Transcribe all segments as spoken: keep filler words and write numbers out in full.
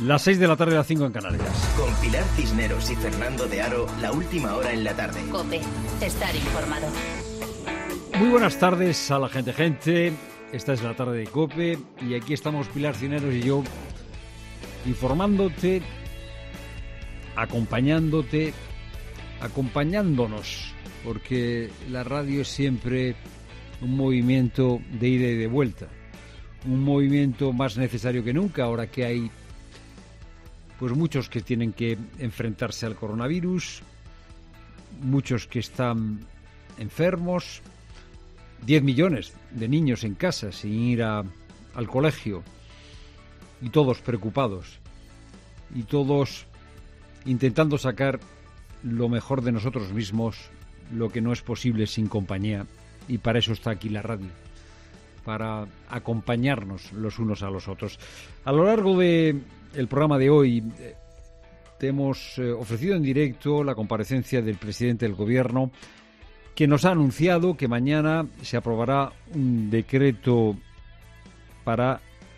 Las seis de la tarde, las cinco en Canarias. Con Pilar Cisneros y Fernando de Aro, la última hora en la tarde. COPE, estar informado. Muy buenas tardes a la gente, gente. Esta es la tarde de COPE y aquí estamos Pilar Cisneros y yo informándote, acompañándote, acompañándonos, porque la radio es siempre un movimiento de ida y de vuelta, un movimiento más necesario que nunca ahora que hay pues muchos que tienen que enfrentarse al coronavirus, muchos que están enfermos, diez millones de niños en casa sin ir a, al colegio y todos preocupados y todos intentando sacar lo mejor de nosotros mismos, lo que no es posible sin compañía, y para eso está aquí la radio, para acompañarnos los unos a los otros. A lo largo de el programa de hoy eh, te hemos eh, ofrecido en directo la comparecencia del presidente del gobierno, que nos ha anunciado que mañana se aprobará un decreto para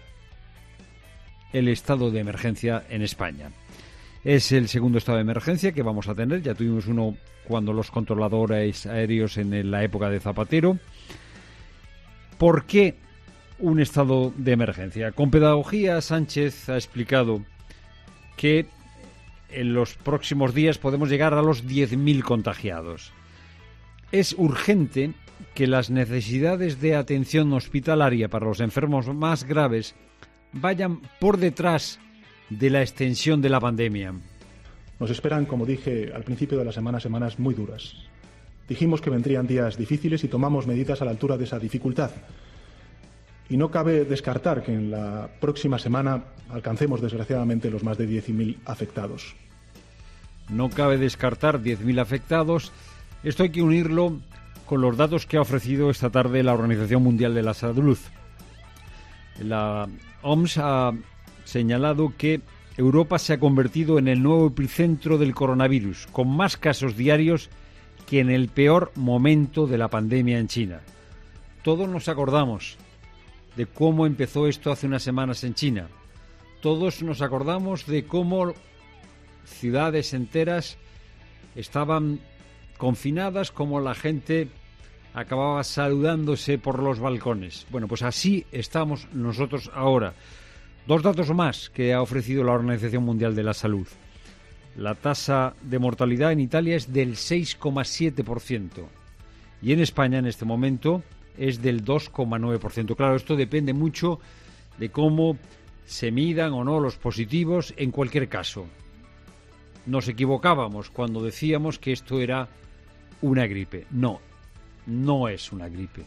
el estado de emergencia en España. Es el segundo estado de emergencia que vamos a tener. Ya tuvimos uno cuando los controladores aéreos en la época de Zapatero. ¿Por qué un estado de emergencia? Con pedagogía, Sánchez ha explicado que en los próximos días podemos llegar a los diez mil contagiados. Es urgente que las necesidades de atención hospitalaria para los enfermos más graves vayan por detrás de la extensión de la pandemia. Nos esperan, como dije al principio de la semana, semanas muy duras. Dijimos que vendrían días difíciles y tomamos medidas a la altura de esa dificultad. Y no cabe descartar que en la próxima semana alcancemos, desgraciadamente, los más de diez mil afectados. No cabe descartar diez mil afectados. Esto hay que unirlo con los datos que ha ofrecido esta tarde la Organización Mundial de la Salud. La O M S ha señalado que Europa se ha convertido en el nuevo epicentro del coronavirus, con más casos diarios que en el peor momento de la pandemia en China. Todos nos acordamos de cómo empezó esto hace unas semanas en China. Todos nos acordamos de cómo ciudades enteras estaban confinadas, cómo la gente acababa saludándose por los balcones. Bueno, pues así estamos nosotros ahora. Dos datos más que ha ofrecido la Organización Mundial de la Salud. La tasa de mortalidad en Italia es del seis coma siete por ciento y en España en este momento es del dos coma nueve por ciento. Claro, esto depende mucho de cómo se midan o no los positivos. En cualquier caso, nos equivocábamos cuando decíamos que esto era una gripe. No, no es una gripe.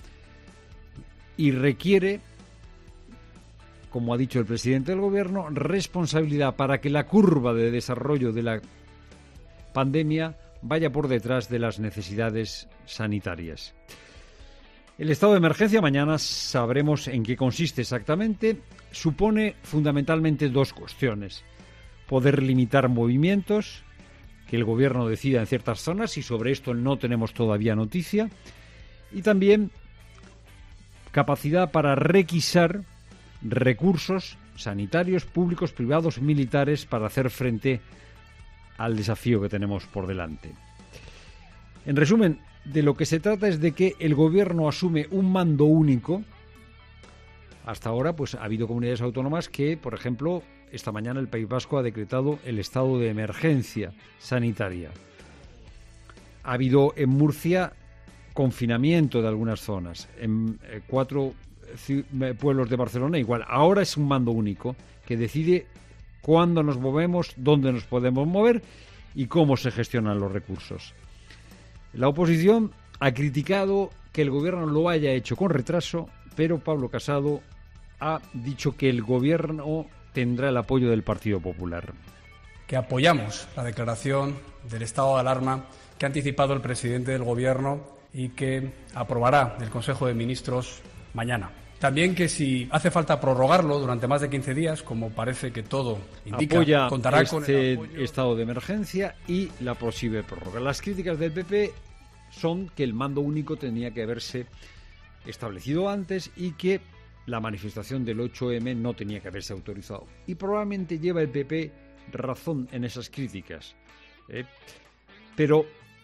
Y requiere, como ha dicho el presidente del gobierno, responsabilidad para que la curva de desarrollo de la pandemia vaya por detrás de las necesidades sanitarias. El estado de emergencia, mañana sabremos en qué consiste exactamente, supone fundamentalmente dos cuestiones. Poder limitar movimientos, que el gobierno decida en ciertas zonas, y sobre esto no tenemos todavía noticia, y también capacidad para requisar recursos sanitarios, públicos, privados, militares, para hacer frente al desafío que tenemos por delante. En resumen, de lo que se trata es de que el gobierno asume un mando único. Hasta ahora, pues ha habido comunidades autónomas que, por ejemplo, esta mañana el País Vasco ha decretado el estado de emergencia sanitaria. Ha habido en Murcia confinamiento de algunas zonas, en eh, cuatro pueblos de Barcelona igual. Ahora es un mando único que decide cuándo nos movemos, dónde nos podemos mover y cómo se gestionan los recursos. La oposición ha criticado que el gobierno lo haya hecho con retraso, pero Pablo Casado ha dicho que el gobierno tendrá el apoyo del Partido Popular. Que apoyamos la declaración del estado de alarma que ha anticipado el presidente del gobierno y que aprobará el Consejo de Ministros mañana. También que si hace falta prorrogarlo durante más de quince días, como parece que todo indica, apoya contará este con el apoyo... estado de emergencia y la posible prórroga. Las críticas del P P son que el mando único tenía que haberse establecido antes y que la manifestación del ocho eme no tenía que haberse autorizado. Y probablemente lleva el P P razón en esas críticas. ¿eh? Pero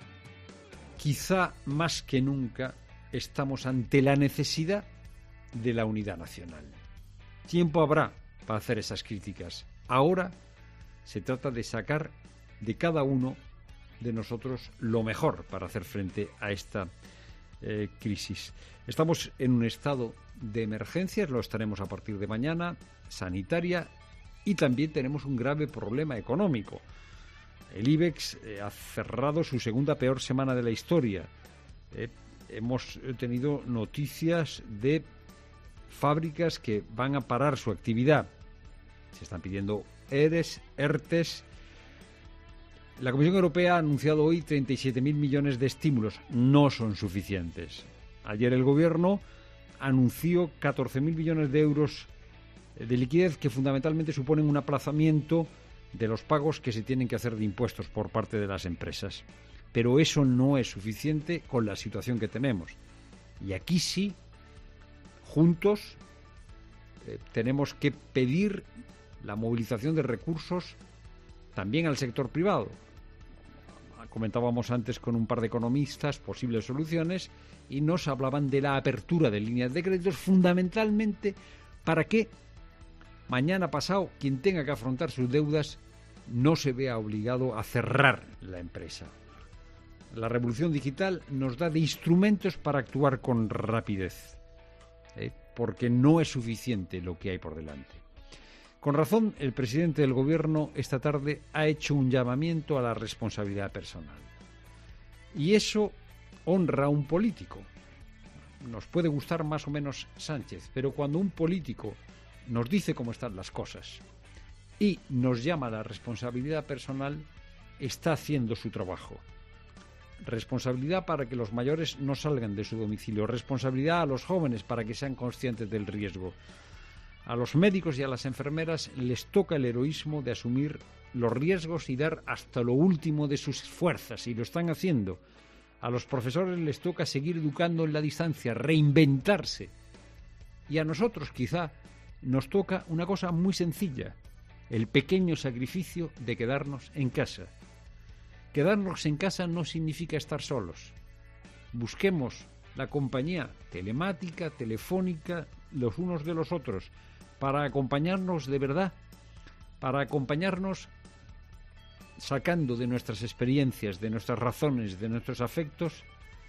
quizá más que nunca estamos ante la necesidad de la unidad nacional. Tiempo habrá para hacer esas críticas. Ahora se trata de sacar de cada uno de nosotros lo mejor para hacer frente a esta eh, crisis. Estamos en un estado de emergencias, lo estaremos a partir de mañana, sanitaria, y también tenemos un grave problema económico. El IBEX eh, ha cerrado su segunda peor semana de la historia. Eh, hemos tenido noticias de fábricas que van a parar su actividad. Se están pidiendo ERES, ERTES. La Comisión Europea ha anunciado hoy treinta y siete mil millones de estímulos. No son suficientes. Ayer el Gobierno anunció catorce mil millones de euros de liquidez que fundamentalmente suponen un aplazamiento de los pagos que se tienen que hacer de impuestos por parte de las empresas. Pero eso no es suficiente con la situación que tenemos. Y aquí sí, juntos, eh, tenemos que pedir la movilización de recursos también al sector privado. Comentábamos antes con un par de economistas posibles soluciones y nos hablaban de la apertura de líneas de créditos fundamentalmente para que mañana pasado quien tenga que afrontar sus deudas no se vea obligado a cerrar la empresa. La revolución digital nos da de instrumentos para actuar con rapidez, ¿eh? porque no es suficiente lo que hay por delante. Con razón, el presidente del Gobierno esta tarde ha hecho un llamamiento a la responsabilidad personal. Y eso honra a un político. Nos puede gustar más o menos Sánchez, pero cuando un político nos dice cómo están las cosas y nos llama a la responsabilidad personal, está haciendo su trabajo. Responsabilidad para que los mayores no salgan de su domicilio. Responsabilidad a los jóvenes para que sean conscientes del riesgo. A los médicos y a las enfermeras les toca el heroísmo de asumir los riesgos y dar hasta lo último de sus fuerzas, y lo están haciendo. A los profesores les toca seguir educando en la distancia, reinventarse. Y a nosotros quizá nos toca una cosa muy sencilla, el pequeño sacrificio de quedarnos en casa. Quedarnos en casa no significa estar solos. Busquemos la compañía telemática, telefónica, los unos de los otros, para acompañarnos de verdad, para acompañarnos sacando de nuestras experiencias, de nuestras razones, de nuestros afectos,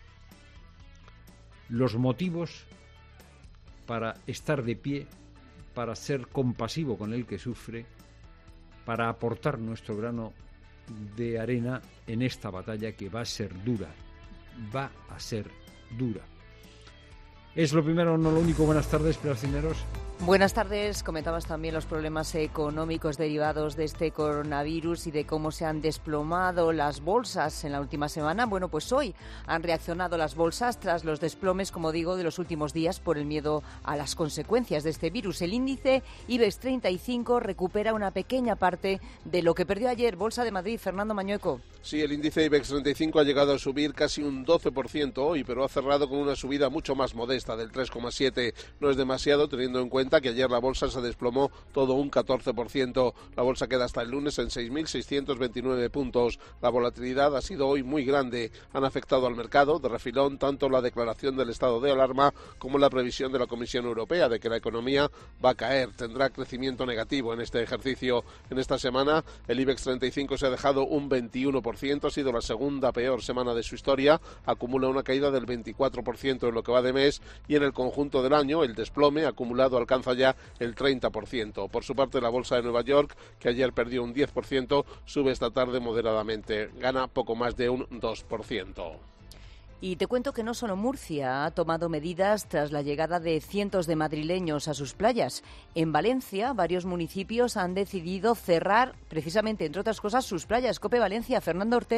los motivos para estar de pie, para ser compasivo con el que sufre, para aportar nuestro grano de arena en esta batalla que va a ser dura, va a ser dura. Es lo primero, no lo único. Buenas tardes, Pilar Cisneros. Buenas tardes. Comentabas también los problemas económicos derivados de este coronavirus y de cómo se han desplomado las bolsas en la última semana. Bueno, pues hoy han reaccionado las bolsas tras los desplomes, como digo, de los últimos días por el miedo a las consecuencias de este virus. El índice IBEX treinta y cinco recupera una pequeña parte de lo que perdió ayer. Bolsa de Madrid, Fernando Mañueco. Sí, el índice IBEX treinta y cinco ha llegado a subir casi un doce por ciento hoy, pero ha cerrado con una subida mucho más modesta, del tres coma siete por ciento. No es demasiado, teniendo en cuenta que ayer la bolsa se desplomó todo un catorce por ciento. La bolsa queda hasta el lunes en seis mil seiscientos veintinueve puntos. La volatilidad ha sido hoy muy grande. Han afectado al mercado de refilón tanto la declaración del estado de alarma como la previsión de la Comisión Europea de que la economía va a caer. Tendrá crecimiento negativo en este ejercicio. En esta semana el IBEX treinta y cinco se ha dejado un veintiuno por ciento. Ha sido la segunda peor semana de su historia. Acumula una caída del veinticuatro por ciento en lo que va de mes, y en el conjunto del año el desplome acumulado alcanza ya el treinta por ciento. Por su parte, la bolsa de Nueva York, que ayer perdió un diez por ciento, sube esta tarde moderadamente, gana poco más de un dos por ciento. Y te cuento que no solo Murcia ha tomado medidas tras la llegada de cientos de madrileños a sus playas. En Valencia, varios municipios han decidido cerrar, precisamente, entre otras cosas, sus playas. COPE Valencia, Fernando Ortega.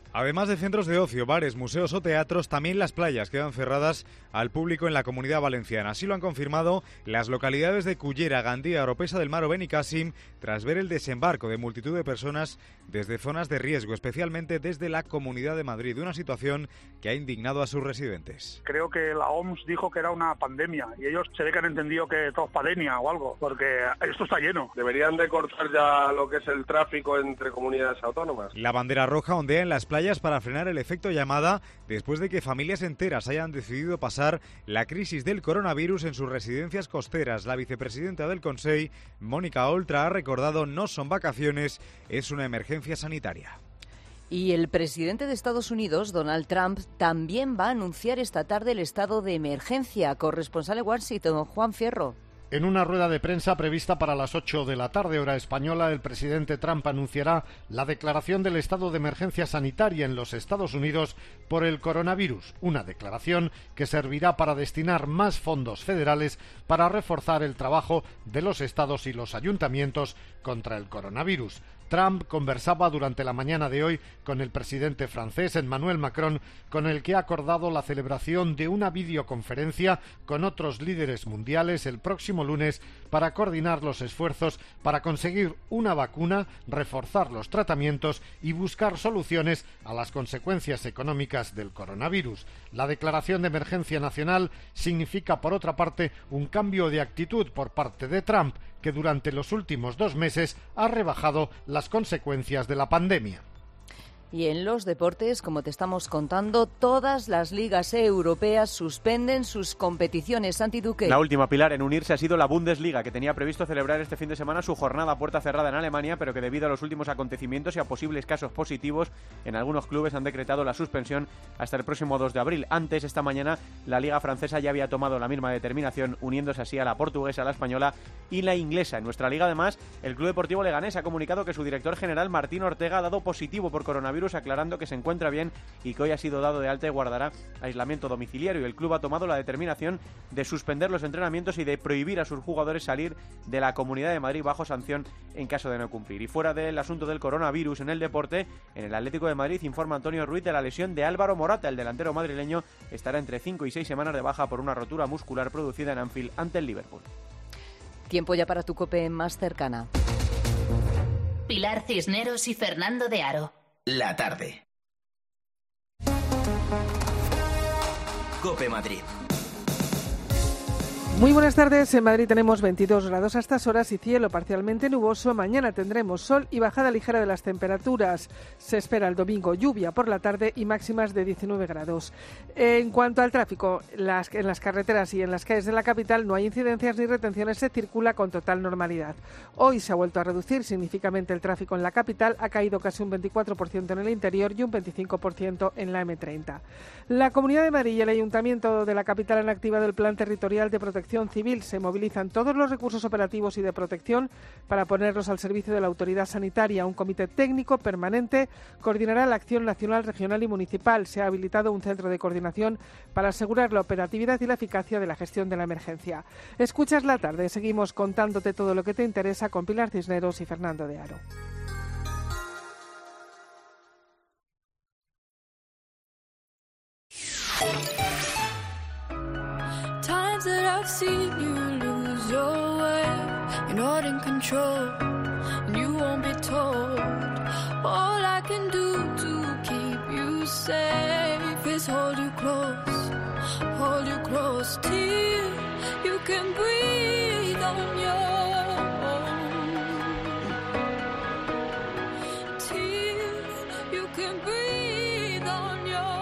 Además de centros de ocio, bares, museos o teatros, también las playas quedan cerradas al público en la Comunidad Valenciana. Así lo han confirmado las localidades de Cullera, Gandía, Oropesa del Mar o Benicàssim, tras ver el desembarco de multitud de personas desde zonas de riesgo, especialmente desde la Comunidad de Madrid, una situación que ha indignado a sus residentes. Creo que la O M S dijo que era una pandemia y ellos se ve que han entendido que todo es pandemia o algo, porque esto está lleno. Deberían de cortar ya lo que es el tráfico entre comunidades autónomas. La bandera roja ondea en las playas para frenar el efecto llamada después de que familias enteras hayan decidido pasar la crisis del coronavirus en sus residencias costeras. La vicepresidenta del Consell, Mónica Oltra, ha recordado no son vacaciones, es una emergencia sanitaria. Y el presidente de Estados Unidos, Donald Trump, también va a anunciar esta tarde el estado de emergencia. Corresponsal en Washington, Juan Fierro. En una rueda de prensa prevista para las ocho de la tarde, hora española, el presidente Trump anunciará la declaración del estado de emergencia sanitaria en los Estados Unidos por el coronavirus, una declaración que servirá para destinar más fondos federales para reforzar el trabajo de los estados y los ayuntamientos contra el coronavirus. Trump conversaba durante la mañana de hoy con el presidente francés Emmanuel Macron, con el que ha acordado la celebración de una videoconferencia con otros líderes mundiales el próximo lunes para coordinar los esfuerzos para conseguir una vacuna, reforzar los tratamientos y buscar soluciones a las consecuencias económicas del coronavirus. La declaración de emergencia nacional significa, por otra parte, un cambio de actitud por parte de Trump, que durante los últimos dos meses ha rebajado las consecuencias de la pandemia. Y en los deportes, como te estamos contando, todas las ligas europeas suspenden sus competiciones. Santi Duque. La última, Pilar, en unirse ha sido la Bundesliga, que tenía previsto celebrar este fin de semana su jornada a puerta cerrada en Alemania, pero que debido a los últimos acontecimientos y a posibles casos positivos en algunos clubes han decretado la suspensión hasta el próximo dos de abril. Antes, esta mañana, la liga francesa ya había tomado la misma determinación, uniéndose así a la portuguesa, la española y la inglesa. En nuestra liga, además, el Club Deportivo Leganés ha comunicado que su director general, Martín Ortega, ha dado positivo por coronavirus, aclarando que se encuentra bien y que hoy ha sido dado de alta y guardará aislamiento domiciliario. El club ha tomado la determinación de suspender los entrenamientos y de prohibir a sus jugadores salir de la Comunidad de Madrid bajo sanción en caso de no cumplir. Y fuera del asunto del coronavirus en el deporte, en el Atlético de Madrid informa Antonio Ruiz de la lesión de Álvaro Morata. El delantero madrileño estará entre cinco y seis semanas de baja por una rotura muscular producida en Anfield ante el Liverpool. Tiempo ya para tu COPE más cercana. Pilar Cisneros y Fernando de Aro. La tarde. COPE Madrid. Muy buenas tardes. En Madrid tenemos veintidós grados a estas horas y cielo parcialmente nuboso. Mañana tendremos sol y bajada ligera de las temperaturas. Se espera el domingo lluvia por la tarde y máximas de diecinueve grados. En cuanto al tráfico, las, en las carreteras y en las calles de la capital no hay incidencias ni retenciones, se circula con total normalidad. Hoy se ha vuelto a reducir significativamente el tráfico en la capital, ha caído casi un veinticuatro por ciento en el interior y un veinticinco por ciento en la eme treinta. La Comunidad de Madrid y el Ayuntamiento de la capital han activado el Plan Territorial de Protección Civil. Se movilizan todos los recursos operativos y de protección para ponerlos al servicio de la autoridad sanitaria. Un comité técnico permanente coordinará la acción nacional, regional y municipal. Se ha habilitado un centro de coordinación para asegurar la operatividad y la eficacia de la gestión de la emergencia. Escuchas la tarde. Seguimos contándote todo lo que te interesa con Pilar Cisneros y Fernando de Aro. Times that I've seen you lose your way, you're not in control, and you won't be told. All I can do to keep you safe is hold you close, hold you close till you can breathe on your own, till you can breathe on your own.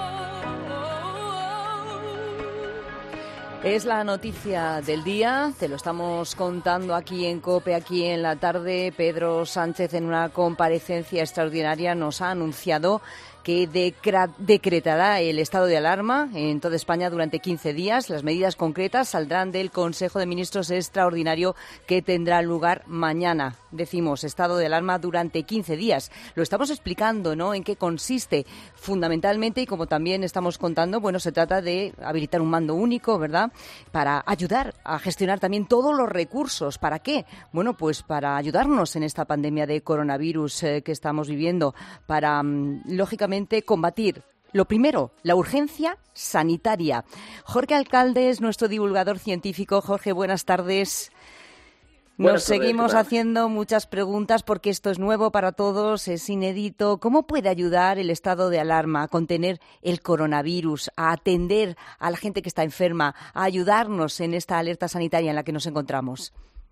Es la noticia del día, te lo estamos contando aquí en COPE, aquí en la tarde. Pedro Sánchez, en una comparecencia extraordinaria, nos ha anunciado que decretará el estado de alarma en toda España durante quince días. Las medidas concretas saldrán del Consejo de Ministros extraordinario que tendrá lugar mañana. Decimos, estado de alarma durante quince días. Lo estamos explicando, ¿no?, en qué consiste fundamentalmente, y como también estamos contando, bueno, se trata de habilitar un mando único, ¿verdad?, para ayudar a gestionar también todos los recursos. ¿Para qué? Bueno, pues para ayudarnos en esta pandemia de coronavirus eh, que estamos viviendo, para, lógicamente, efectivamente combatir. Lo primero, la urgencia sanitaria. Jorge Alcalde es nuestro divulgador científico. Jorge, buenas tardes. Nos Buenas tardes, seguimos ¿qué tal? haciendo muchas preguntas porque esto es nuevo para todos, es inédito. ¿Cómo puede ayudar el estado de alarma a contener el coronavirus, a atender a la gente que está enferma, a ayudarnos en esta alerta sanitaria en la que nos encontramos?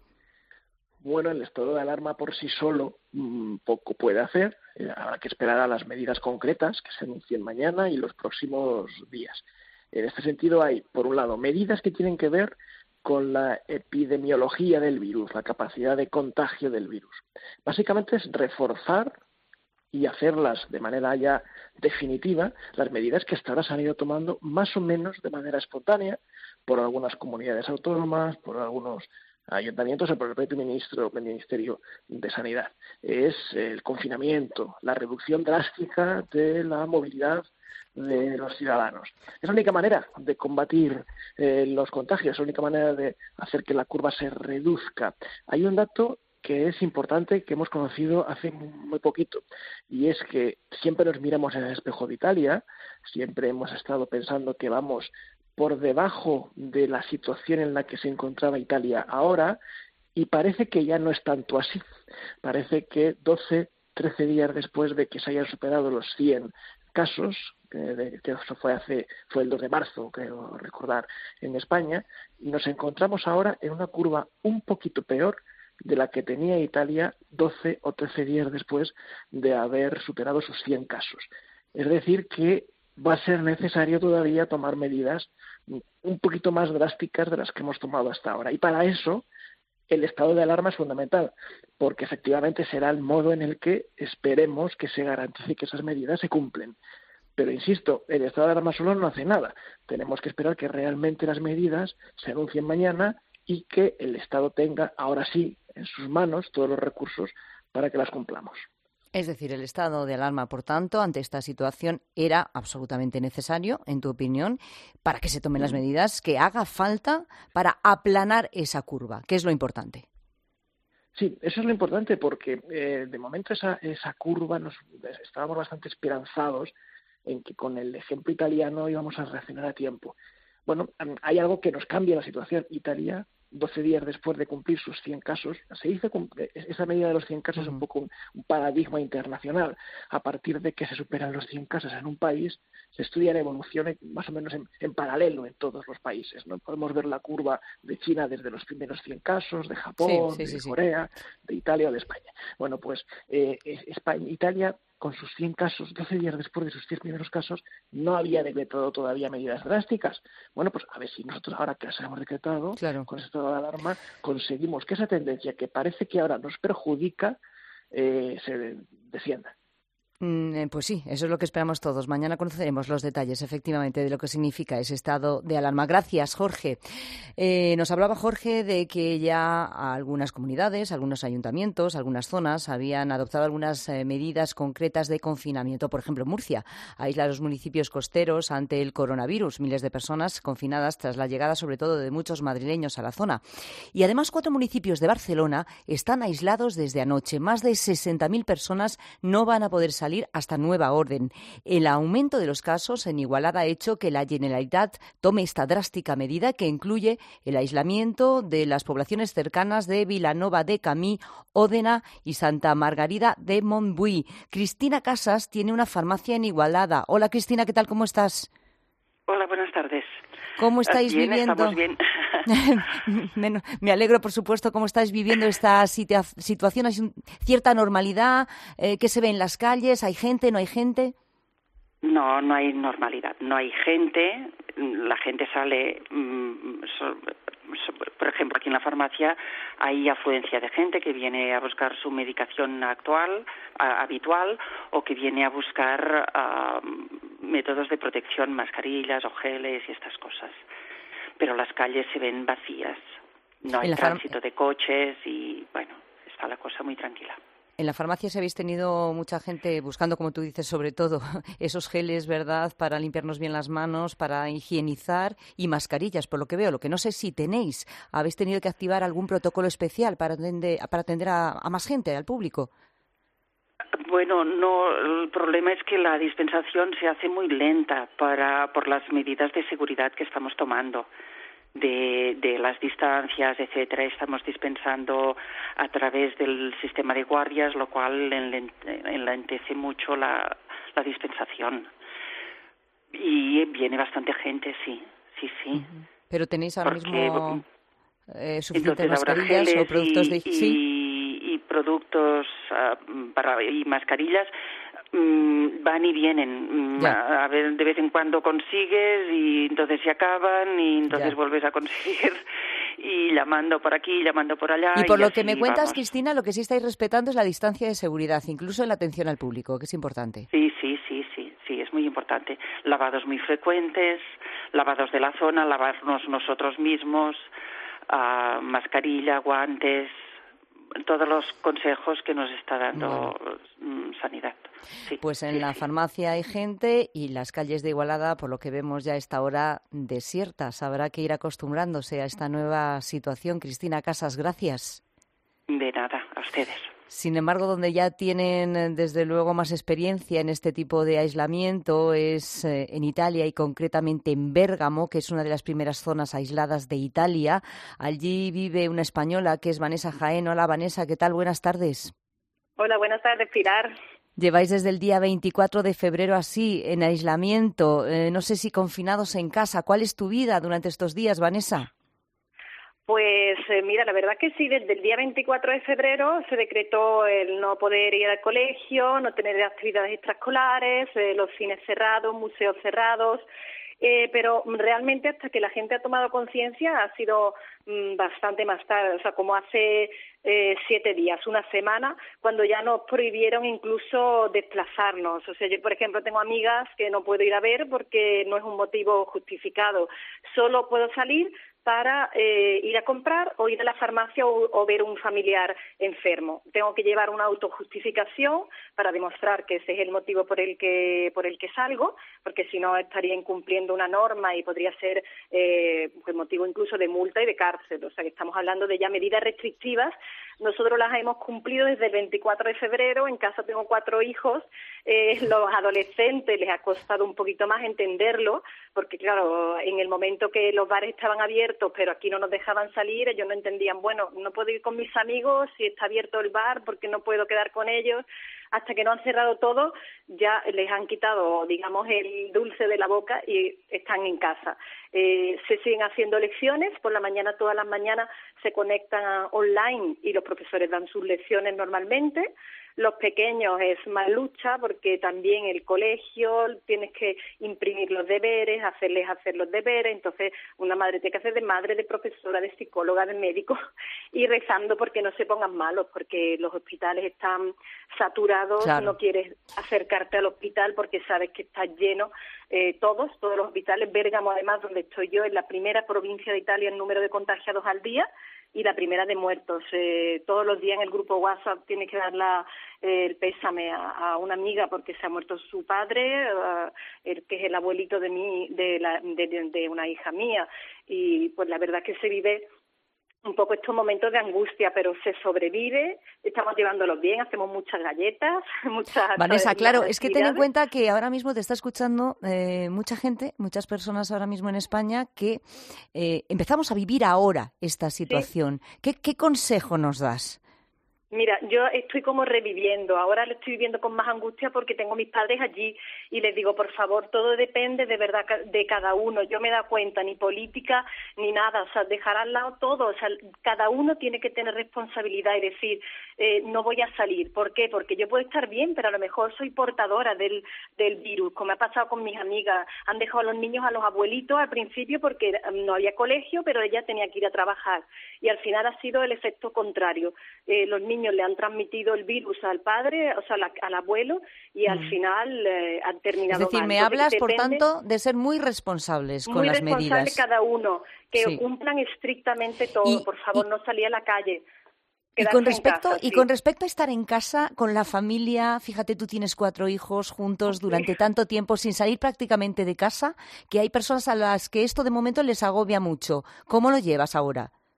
Bueno, el estado de alarma por sí solo mmm, poco puede hacer. Eh, habrá que esperar a las medidas concretas que se anuncien mañana y los próximos días. En este sentido hay, por un lado, medidas que tienen que ver con la epidemiología del virus, la capacidad de contagio del virus. Básicamente es reforzar y hacerlas de manera ya definitiva las medidas que hasta ahora se han ido tomando más o menos de manera espontánea por algunas comunidades autónomas, por algunos ayuntamientos o por el propio ministro, el Ministerio de Sanidad. Es el confinamiento, la reducción drástica de la movilidad de los ciudadanos. Es la única manera de combatir eh, los contagios, es la única manera de hacer que la curva se reduzca. Hay un dato que es importante, que hemos conocido hace muy poquito, y es que siempre nos miramos en el espejo de Italia, siempre hemos estado pensando que vamos por debajo de la situación en la que se encontraba Italia ahora, y parece que ya no es tanto así. Parece que doce, trece días después de que se hayan superado los cien casos, que eso fue hace fue el dos de marzo, creo recordar, en España, y nos encontramos ahora en una curva un poquito peor de la que tenía Italia doce o trece días después de haber superado sus cien casos. Es decir, que va a ser necesario todavía tomar medidas un poquito más drásticas de las que hemos tomado hasta ahora. Y para eso el estado de alarma es fundamental, porque efectivamente será el modo en el que esperemos que se garantice que esas medidas se cumplen. Pero insisto, el estado de alarma solo no hace nada. Tenemos que esperar que realmente las medidas se anuncien mañana y que el Estado tenga ahora sí en sus manos todos los recursos para que las cumplamos. Es decir, el estado de alarma, por tanto, ante esta situación era absolutamente necesario, en tu opinión, para que se tomen las medidas que haga falta para aplanar esa curva, que es lo importante. Sí, eso es lo importante porque eh, de momento esa, esa curva nos estábamos bastante esperanzados en que con el ejemplo italiano íbamos a reaccionar a tiempo. Bueno, hay algo que nos cambia la situación. Italia, doce días después de cumplir sus cien casos, se hizo esa medida de los cien casos, uh-huh. es un poco un, un paradigma internacional. A partir de que se superan los cien casos en un país, se estudia la evolución más o menos en, en paralelo en todos los países, ¿no? Podemos ver la curva de China desde los primeros cien casos, de Japón, sí, sí, de sí, Corea, sí. de Italia o de España. Bueno, pues eh, España, Italia, con sus cien casos, doce días después de sus cien primeros casos, no había decretado todavía medidas drásticas. Bueno, pues a ver si nosotros ahora que las hemos decretado, claro. con estado de alarma, conseguimos que esa tendencia que parece que ahora nos perjudica, eh, se descienda. Pues sí, eso es lo que esperamos todos. Mañana conoceremos los detalles, efectivamente, de lo que significa ese estado de alarma. Gracias, Jorge. Eh, nos hablaba Jorge de que ya algunas comunidades, algunos ayuntamientos, algunas zonas habían adoptado algunas eh, medidas concretas de confinamiento. Por ejemplo, Murcia aísla a los municipios costeros ante el coronavirus. Miles de personas confinadas tras la llegada, sobre todo, de muchos madrileños a la zona. Y además, cuatro municipios de Barcelona están aislados desde anoche. Más de sesenta mil personas no van a poder salir hasta nueva orden. El aumento de los casos en Igualada ha hecho que la Generalitat tome esta drástica medida que incluye el aislamiento de las poblaciones cercanas de Vilanova de Camí, Ódena y Santa Margarida de Montbui. Cristina Casas tiene una farmacia en Igualada. Hola, Cristina, ¿qué tal? ¿Cómo estás? Hola, buenas tardes. ¿Cómo estáis bien, viviendo? Estamos bien. Me alegro, por supuesto, cómo estáis viviendo esta situa- situación. ¿Hay un, cierta normalidad? Eh, ¿Qué se ve en las calles? ¿Hay gente? ¿No hay gente? No, no hay normalidad. No hay gente. La gente sale... Mmm, so, so, por ejemplo, aquí en la farmacia hay afluencia de gente que viene a buscar su medicación actual, a, habitual, o que viene a buscar uh, métodos de protección, mascarillas o geles y estas cosas. Pero las calles se ven vacías. No hay tránsito de coches y, bueno, está la cosa muy tranquila. En la farmacia si habéis tenido mucha gente buscando, como tú dices, sobre todo esos geles, ¿verdad?, para limpiarnos bien las manos, para higienizar y mascarillas, por lo que veo. Lo que no sé si tenéis, ¿habéis tenido que activar algún protocolo especial para atender, para atender a, a más gente, al público? Bueno, no, el problema es que la dispensación se hace muy lenta para por las medidas de seguridad que estamos tomando. De, de las distancias, etcétera. Estamos dispensando a través del sistema de guardias, lo cual enlentece mucho la, la dispensación. Y viene bastante gente, sí, sí, sí. Pero tenéis ahora Porque, mismo eh, suficientes entonces, mascarillas o productos de... y, ¿Sí? y productos uh, para y mascarillas mm, van y vienen. Mm, a, a ver, de vez en cuando consigues y entonces se acaban y entonces Ya. vuelves a conseguir y llamando por aquí, llamando por allá. Y por y lo así que me cuentas, vamos. Cristina, lo que sí estáis respetando es la distancia de seguridad, incluso en la atención al público, que es importante. Sí, sí, sí, sí, sí, es muy importante. Lavados muy frecuentes, lavados de la zona, lavarnos nosotros mismos, uh, mascarilla, guantes, todos los consejos que nos está dando bueno. Sanidad. Sí, pues en sí, la sí. farmacia hay gente y las calles de Igualada, por lo que vemos ya a esta hora, desiertas. Habrá que ir acostumbrándose a esta nueva situación. Cristina Casas, gracias. De nada, a ustedes. Sin embargo, donde ya tienen desde luego más experiencia en este tipo de aislamiento es eh, en Italia y concretamente en Bérgamo, que es una de las primeras zonas aisladas de Italia. Allí vive una española que es Vanessa Jaén. Hola Vanessa, ¿qué tal? Buenas tardes. Hola, buenas tardes, Pilar. Lleváis desde el día veinticuatro de febrero así, en aislamiento, eh, no sé si confinados en casa. ¿Cuál es tu vida durante estos días, Vanessa? Pues eh, mira, la verdad que sí, desde el día veinticuatro de febrero se decretó el no poder ir al colegio, no tener actividades extraescolares, eh, los cines cerrados, museos cerrados, eh, pero realmente hasta que la gente ha tomado conciencia ha sido mmm, bastante más tarde, o sea, como hace eh, siete días, una semana, cuando ya nos prohibieron incluso desplazarnos. O sea, yo, por ejemplo, tengo amigas que no puedo ir a ver porque no es un motivo justificado. Solo puedo salir para eh, ir a comprar o ir a la farmacia o, o ver un familiar enfermo. Tengo que llevar una autojustificación para demostrar que ese es el motivo por el que por el que salgo, porque si no estaría incumpliendo una norma y podría ser eh, pues motivo incluso de multa y de cárcel. O sea que estamos hablando de ya medidas restrictivas. Nosotros las hemos cumplido desde el veinticuatro de febrero. En casa tengo cuatro hijos. Eh, los adolescentes les ha costado un poquito más entenderlo, porque claro, en el momento que los bares estaban abiertos, pero aquí no nos dejaban salir, ellos no entendían, bueno, no puedo ir con mis amigos si está abierto el bar, porque no puedo quedar con ellos. Hasta que no han cerrado todo, ya les han quitado, digamos, el dulce de la boca y están en casa. Eh, se siguen haciendo lecciones, por la mañana, todas las mañanas se conectan online y los profesores dan sus lecciones normalmente. Los pequeños es más lucha porque también el colegio tienes que imprimir los deberes, hacerles hacer los deberes, entonces una madre tiene que hacer de madre, de profesora, de psicóloga, de médico y rezando porque no se pongan malos, porque los hospitales están saturados, claro. No quieres acercarte al hospital porque sabes que está lleno, eh, todos, todos los hospitales. Bérgamo, además, donde estoy yo, es la primera provincia de Italia en número de contagiados al día y la primera de muertos. Eh, todos los días en el grupo WhatsApp tiene que dar la, eh, el pésame a, a una amiga porque se ha muerto su padre, uh, el que es el abuelito de mi, de, la, de, de, de una hija mía. Y pues la verdad que se vive un poco estos momentos de angustia, pero se sobrevive, estamos llevándolos bien, hacemos muchas galletas, muchas... Vanessa, claro, es que ten en cuenta que ahora mismo te está escuchando eh, mucha gente, muchas personas ahora mismo en España que eh, empezamos a vivir ahora esta situación. ¿Sí? ¿Qué, qué consejo nos das? Mira, yo estoy como reviviendo, ahora lo estoy viviendo con más angustia porque tengo mis padres allí y les digo, por favor, todo depende de verdad de cada uno. Yo me he dado cuenta, ni política ni nada, o sea, dejar al lado todo, o sea, cada uno tiene que tener responsabilidad y decir, eh, no voy a salir. ¿Por qué? Porque yo puedo estar bien, pero a lo mejor soy portadora del, del virus, como ha pasado con mis amigas. Han dejado a los niños a los abuelitos al principio porque no había colegio, pero ella tenía que ir a trabajar y al final ha sido el efecto contrario. Eh, los niños le han transmitido el virus al padre, o sea, la, al abuelo, y al mm. final eh, han terminado Es decir, mal. me Entonces, hablas, depende, por tanto, de ser muy responsables con muy las medidas. Muy responsable cada uno, que sí. cumplan estrictamente todo. Y, por favor, y, no salir a la calle. Y con, respecto, casa, y sí. con respecto a estar en casa con la familia, fíjate, tú tienes cuatro hijos juntos durante sí. tanto tiempo sin salir prácticamente de casa, que hay personas a las que esto de momento les agobia mucho. ¿Cómo lo llevas ahora?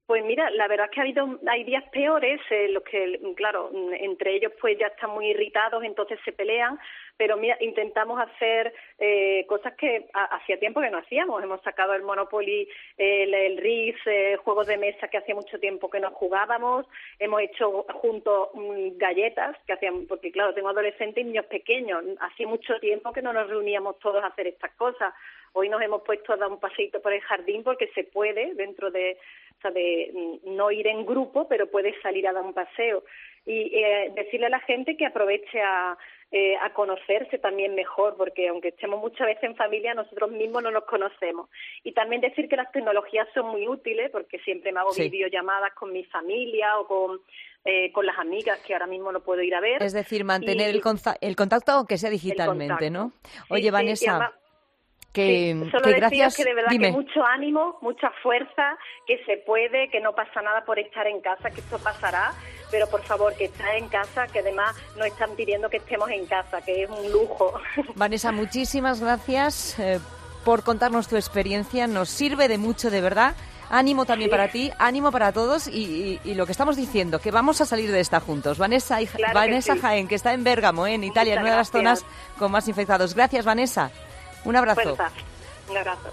Pues mira, la verdad es que ha habido, hay días peores, eh, los que, claro, entre ellos pues ya están muy irritados, entonces se pelean, pero mira, intentamos hacer eh, cosas que a, hacía tiempo que no hacíamos. Hemos sacado el Monopoly, el, el R I S, eh, juegos de mesa que hacía mucho tiempo que no jugábamos, hemos hecho juntos mm, galletas, que hacían, porque claro, tengo adolescentes y niños pequeños, hacía mucho tiempo que no nos reuníamos todos a hacer estas cosas. Hoy nos hemos puesto a dar un paseíto por el jardín porque se puede, dentro de, o sea, de no ir en grupo, pero puedes salir a dar un paseo. Y eh, decirle a la gente que aproveche a, eh, a conocerse también mejor, porque aunque estemos muchas veces en familia, nosotros mismos no nos conocemos. Y también decir que las tecnologías son muy útiles, porque siempre me hago Sí. videollamadas con mi familia o con... Eh, con las amigas que ahora mismo no puedo ir a ver. Es decir, mantener Y- el, conza- el contacto aunque sea digitalmente, ¿no? Oye, Sí, sí, y Vanessa, además- que, Sí, solo que deciros gracias... que de verdad Dime. que mucho ánimo, mucha fuerza, que se puede, que no pasa nada por estar en casa, que esto pasará, pero por favor, que estés en casa, que además nos están pidiendo que estemos en casa, que es un lujo. Vanessa, muchísimas gracias eh, por contarnos tu experiencia. Nos sirve de mucho, de verdad. Ánimo también para ti, ánimo para todos y, y- y lo que estamos diciendo, que vamos a salir de esta juntos. Vanessa, y, Claro que Vanessa sí. Jaén, que está en Bérgamo, ¿eh? en Italia, en una de las gracias. zonas con más infectados. Gracias, Vanessa. Un abrazo. Fuerza. Un abrazo.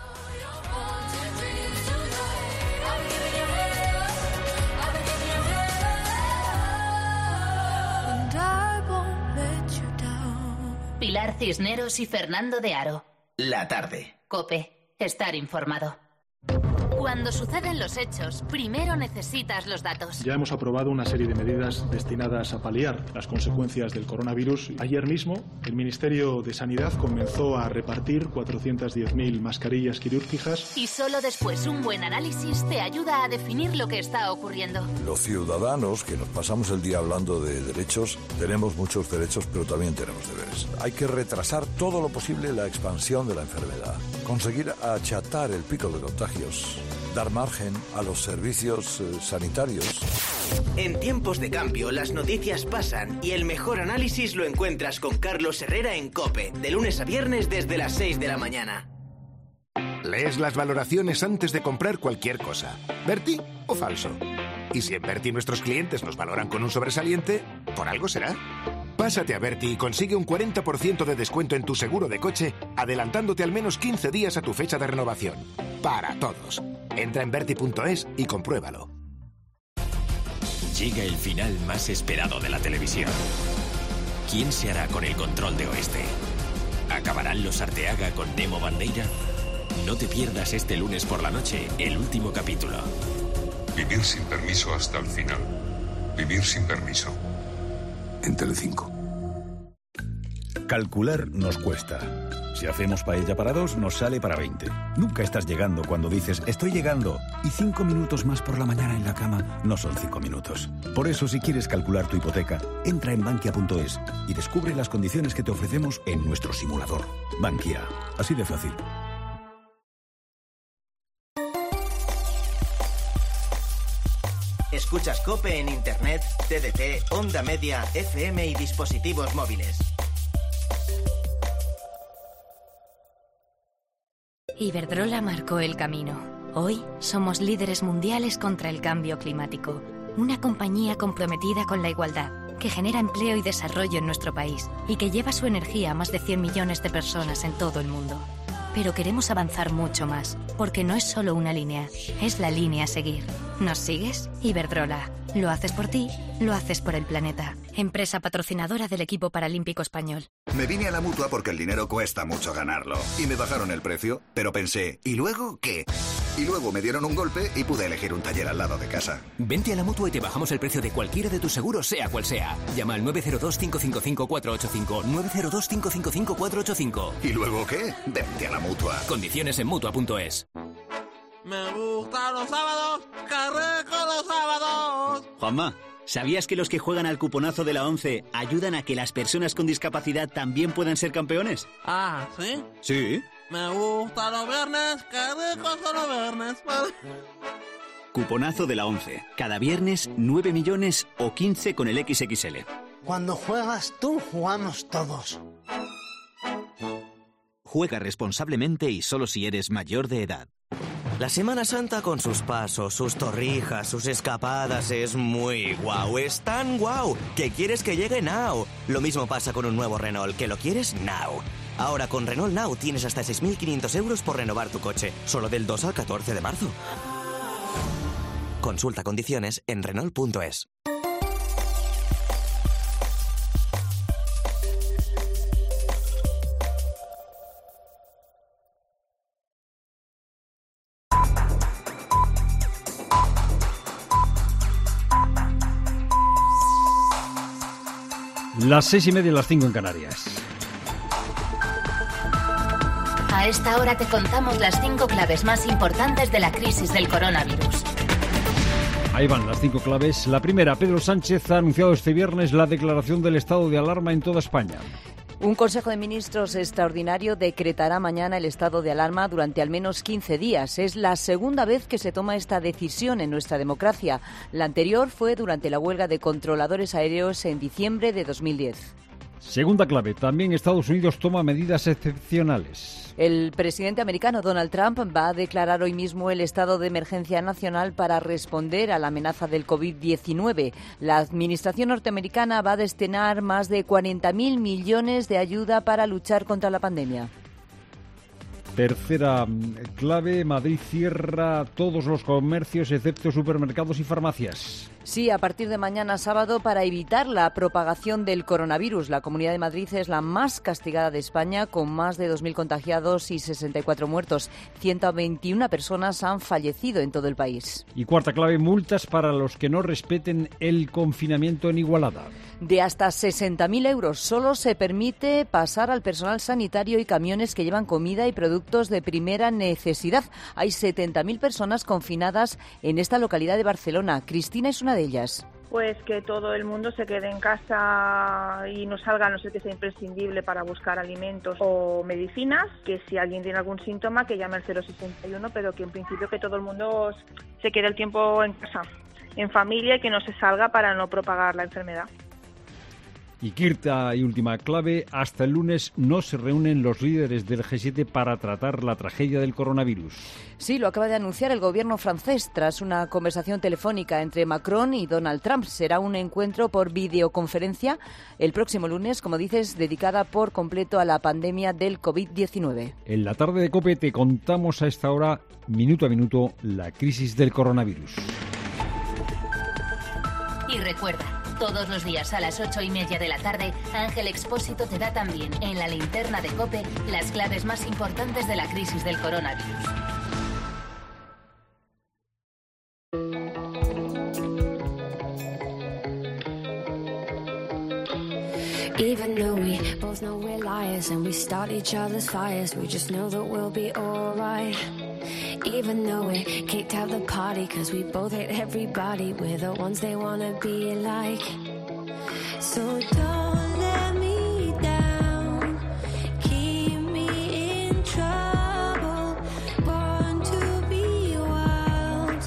And I won't let you down. Pilar Cisneros y Fernando de Aro. La tarde. Cope, estar informado. Cuando suceden los hechos, primero necesitas los datos. Ya hemos aprobado una serie de medidas destinadas a paliar las consecuencias del coronavirus. Ayer mismo, el Ministerio de Sanidad comenzó a repartir cuatrocientas diez mil mascarillas quirúrgicas. Y solo después un buen análisis te ayuda a definir lo que está ocurriendo. Los ciudadanos que nos pasamos el día hablando de derechos, tenemos muchos derechos, pero también tenemos deberes. Hay que retrasar todo lo posible la expansión de la enfermedad, conseguir achatar el pico de contagios, dar margen a los servicios eh, sanitarios. En tiempos de cambio, las noticias pasan y el mejor análisis lo encuentras con Carlos Herrera en COPE, de lunes a viernes desde las seis de la mañana. Lees las valoraciones antes de comprar cualquier cosa. ¿Berti o falso? Y si en Berti nuestros clientes nos valoran con un sobresaliente, por algo será. Pásate a Berti y consigue un cuarenta por ciento de descuento en tu seguro de coche, adelantándote al menos quince días a tu fecha de renovación. Para todos. Entra en berti punto es y compruébalo. Llega el final más esperado de la televisión. ¿Quién se hará con el control de Oeste? ¿Acabarán los Arteaga con Nemo Bandeira? No te pierdas este lunes por la noche el último capítulo. Vivir sin permiso hasta el final. Vivir sin permiso. En Telecinco. Calcular nos cuesta. Si hacemos paella para dos, nos sale para veinte. Nunca estás llegando cuando dices, estoy llegando. Y cinco minutos más por la mañana en la cama no son cinco minutos. Por eso, si quieres calcular tu hipoteca, entra en bankia punto es y descubre las condiciones que te ofrecemos en nuestro simulador. Bankia. Así de fácil. Escuchas COPE en Internet, T D T, Onda Media, F M y dispositivos móviles. Iberdrola marcó el camino. Hoy somos líderes mundiales contra el cambio climático. Una compañía comprometida con la igualdad, que genera empleo y desarrollo en nuestro país y que lleva su energía a más de cien millones de personas en todo el mundo. Pero queremos avanzar mucho más, porque no es solo una línea, es la línea a seguir. ¿Nos sigues? Iberdrola. Lo haces por ti, lo haces por el planeta. Empresa patrocinadora del equipo paralímpico español. Me vine a la Mutua porque el dinero cuesta mucho ganarlo. Y me bajaron el precio, pero pensé, ¿y luego qué? Y luego me dieron un golpe y pude elegir un taller al lado de casa. Vente a la Mutua y te bajamos el precio de cualquiera de tus seguros, sea cual sea. Llama al nueve cero dos, cinco cinco cinco, cuatro ocho cinco, nueve cero dos, cinco cinco cinco, cuatro ocho cinco. ¿Y luego qué? Vente a la Mutua. Condiciones en Mutua punto es. Me gustan los sábados, qué rico los sábados. Juanma, ¿sabías que los que juegan al cuponazo de la ONCE ayudan a que las personas con discapacidad también puedan ser campeones? Ah, ¿sí? Sí. Me gustan los viernes, qué ricos son los viernes. Cuponazo de la ONCE. Cada viernes nueve millones o quince con el equis equis ele. Cuando juegas tú, jugamos todos. Juega responsablemente y solo si eres mayor de edad. La Semana Santa con sus pasos, sus torrijas, sus escapadas es muy guau. Es tan guau que quieres que llegue now. Lo mismo pasa con un nuevo Renault, que lo quieres now. Ahora con Renault Now tienes hasta seis mil quinientos euros por renovar tu coche, solo del dos al catorce de marzo. Consulta condiciones en Renault punto es. Las seis y media y las cinco en Canarias. A esta hora te contamos las cinco claves más importantes de la crisis del coronavirus. Ahí van las cinco claves. La primera, Pedro Sánchez ha anunciado este viernes la declaración del estado de alarma en toda España. Un Consejo de Ministros extraordinario decretará mañana el estado de alarma durante al menos quince días. Es la segunda vez que se toma esta decisión en nuestra democracia. La anterior fue durante la huelga de controladores aéreos en diciembre de dos mil diez. Segunda clave, también Estados Unidos toma medidas excepcionales. El presidente americano Donald Trump va a declarar hoy mismo el estado de emergencia nacional para responder a la amenaza del covid diecinueve. La administración norteamericana va a destinar más de cuarenta mil millones de ayuda para luchar contra la pandemia. Tercera clave, Madrid cierra todos los comercios excepto supermercados y farmacias. Sí, a partir de mañana sábado para evitar la propagación del coronavirus. La Comunidad de Madrid es la más castigada de España, con más de dos mil contagiados y sesenta y cuatro muertos. ciento veintiuna personas han fallecido en todo el país. Y cuarta clave, multas para los que no respeten el confinamiento en Igualada. De hasta sesenta mil euros. Solo se permite pasar al personal sanitario y camiones que llevan comida y productos de primera necesidad. Hay setenta mil personas confinadas en esta localidad de Barcelona. Cristina es una de ellas. Pues que todo el mundo se quede en casa y no salga, a no ser que sea imprescindible para buscar alimentos o medicinas, que si alguien tiene algún síntoma que llame al cero sesenta y uno, pero que en principio que todo el mundo se quede el tiempo en casa, en familia, y que no se salga para no propagar la enfermedad. Y quinta y última clave, hasta el lunes no se reúnen los líderes del G siete para tratar la tragedia del coronavirus. Sí, lo acaba de anunciar el gobierno francés tras una conversación telefónica entre Macron y Donald Trump. Será un encuentro por videoconferencia el próximo lunes, como dices, dedicada por completo a la pandemia del covid diecinueve. En la tarde de COPE te contamos a esta hora, minuto a minuto, la crisis del coronavirus. Y recuerda, todos los días a las ocho y media de la tarde, Ángel Expósito te da también en la linterna de COPE las claves más importantes de la crisis del coronavirus. Even though we both know we're liars and we start each other's fires, we just know that we'll be alright. Even though we kicked out the party cause we both hate everybody, we're the ones they wanna be like. So don't let me down, keep me in trouble, born to be wild,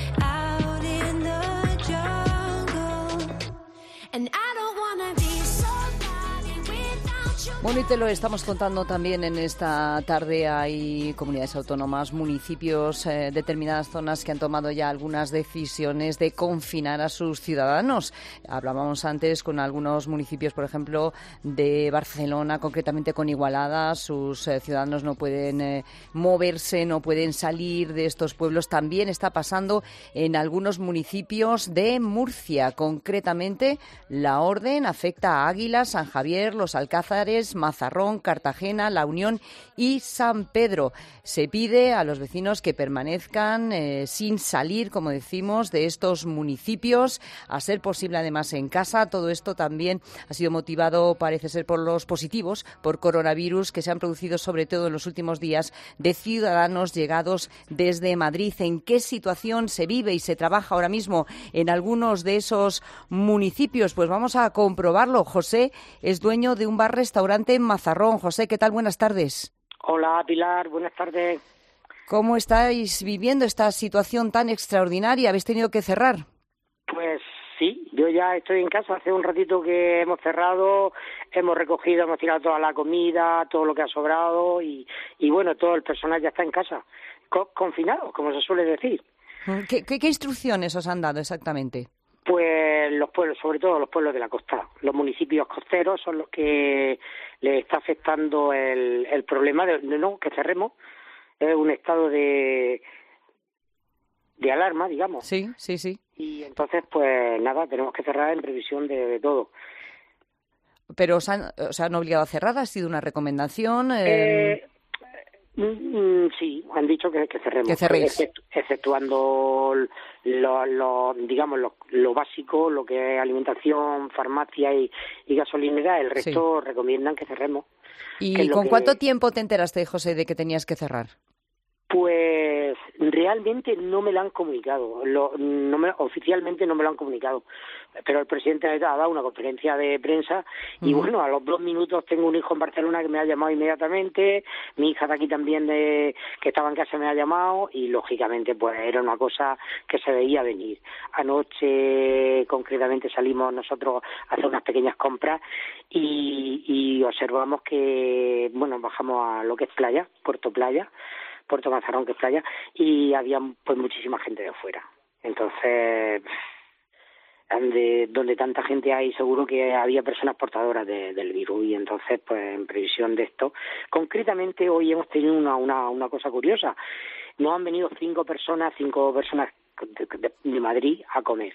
out in the jungle, and I don't wanna be somebody without you. Bueno, y te lo estamos contando también en esta tarde. Hay comunidades autónomas, municipios, eh, determinadas zonas que han tomado ya algunas decisiones de confinar a sus ciudadanos. Hablábamos antes con algunos municipios, por ejemplo, de Barcelona, concretamente con Igualada. Sus eh, ciudadanos no pueden eh, moverse, no pueden salir de estos pueblos. También está pasando en algunos municipios de Murcia. Concretamente, la orden afecta a Águila, San Javier, Los Alcázares, Mazarrón, Cartagena, La Unión y San Pedro. Se pide a los vecinos que permanezcan eh, sin salir, como decimos, de estos municipios, a ser posible además en casa. Todo esto también ha sido motivado, parece ser, por los positivos por coronavirus que se han producido sobre todo en los últimos días de ciudadanos llegados desde Madrid. ¿En qué situación se vive y se trabaja ahora mismo en algunos de esos municipios? Pues vamos a comprobarlo. José es dueño de un bar-restaurante en Mazarrón. José, ¿qué tal? Buenas tardes. Hola, Pilar. Buenas tardes. ¿Cómo estáis viviendo esta situación tan extraordinaria? ¿Habéis tenido que cerrar? Pues sí, yo ya estoy en casa. Hace un ratito que hemos cerrado, hemos recogido, hemos tirado toda la comida, todo lo que ha sobrado y, y bueno, todo el personal ya está en casa. co- confinados, como se suele decir. ¿Qué, qué, ¿Qué instrucciones os han dado exactamente? Pues los pueblos, sobre todo los pueblos de la costa. Los municipios costeros son los que les está afectando el, el problema de, de no que cerremos. Es un estado de de alarma, digamos. Sí, sí, sí. Y entonces, pues nada, tenemos que cerrar en previsión de, de todo. ¿Pero os han, os han obligado a cerrar? ¿Ha sido una recomendación? Eh... Eh, mm, sí, han dicho que, que cerremos. Que cerréis. Exceptu- exceptuando lo, lo, digamos, lo, lo básico, lo que es alimentación, farmacia y, y gasolinera, el resto Sí. recomiendan que cerremos. Que ¿Y es lo con que- cuánto tiempo te enteraste, José, de que tenías que cerrar? Pues realmente no me lo han comunicado, lo, no me, oficialmente no me lo han comunicado, pero el presidente ha dado una conferencia de prensa y Ujú. bueno, a los dos minutos tengo un hijo en Barcelona que me ha llamado inmediatamente, mi hija de aquí también de, que estaba en casa me ha llamado y lógicamente pues era una cosa que se veía venir. Anoche concretamente salimos nosotros a hacer unas pequeñas compras y, y observamos que, bueno, bajamos a lo que es playa, Puerto Playa, Puerto Mazarrón, que es playa, y había pues muchísima gente de afuera. Entonces, donde, donde tanta gente hay, seguro que había personas portadoras de, del virus, y entonces, pues en previsión de esto, concretamente hoy hemos tenido una, una, una cosa curiosa. Nos han venido cinco personas, cinco personas de, de, de Madrid a comer.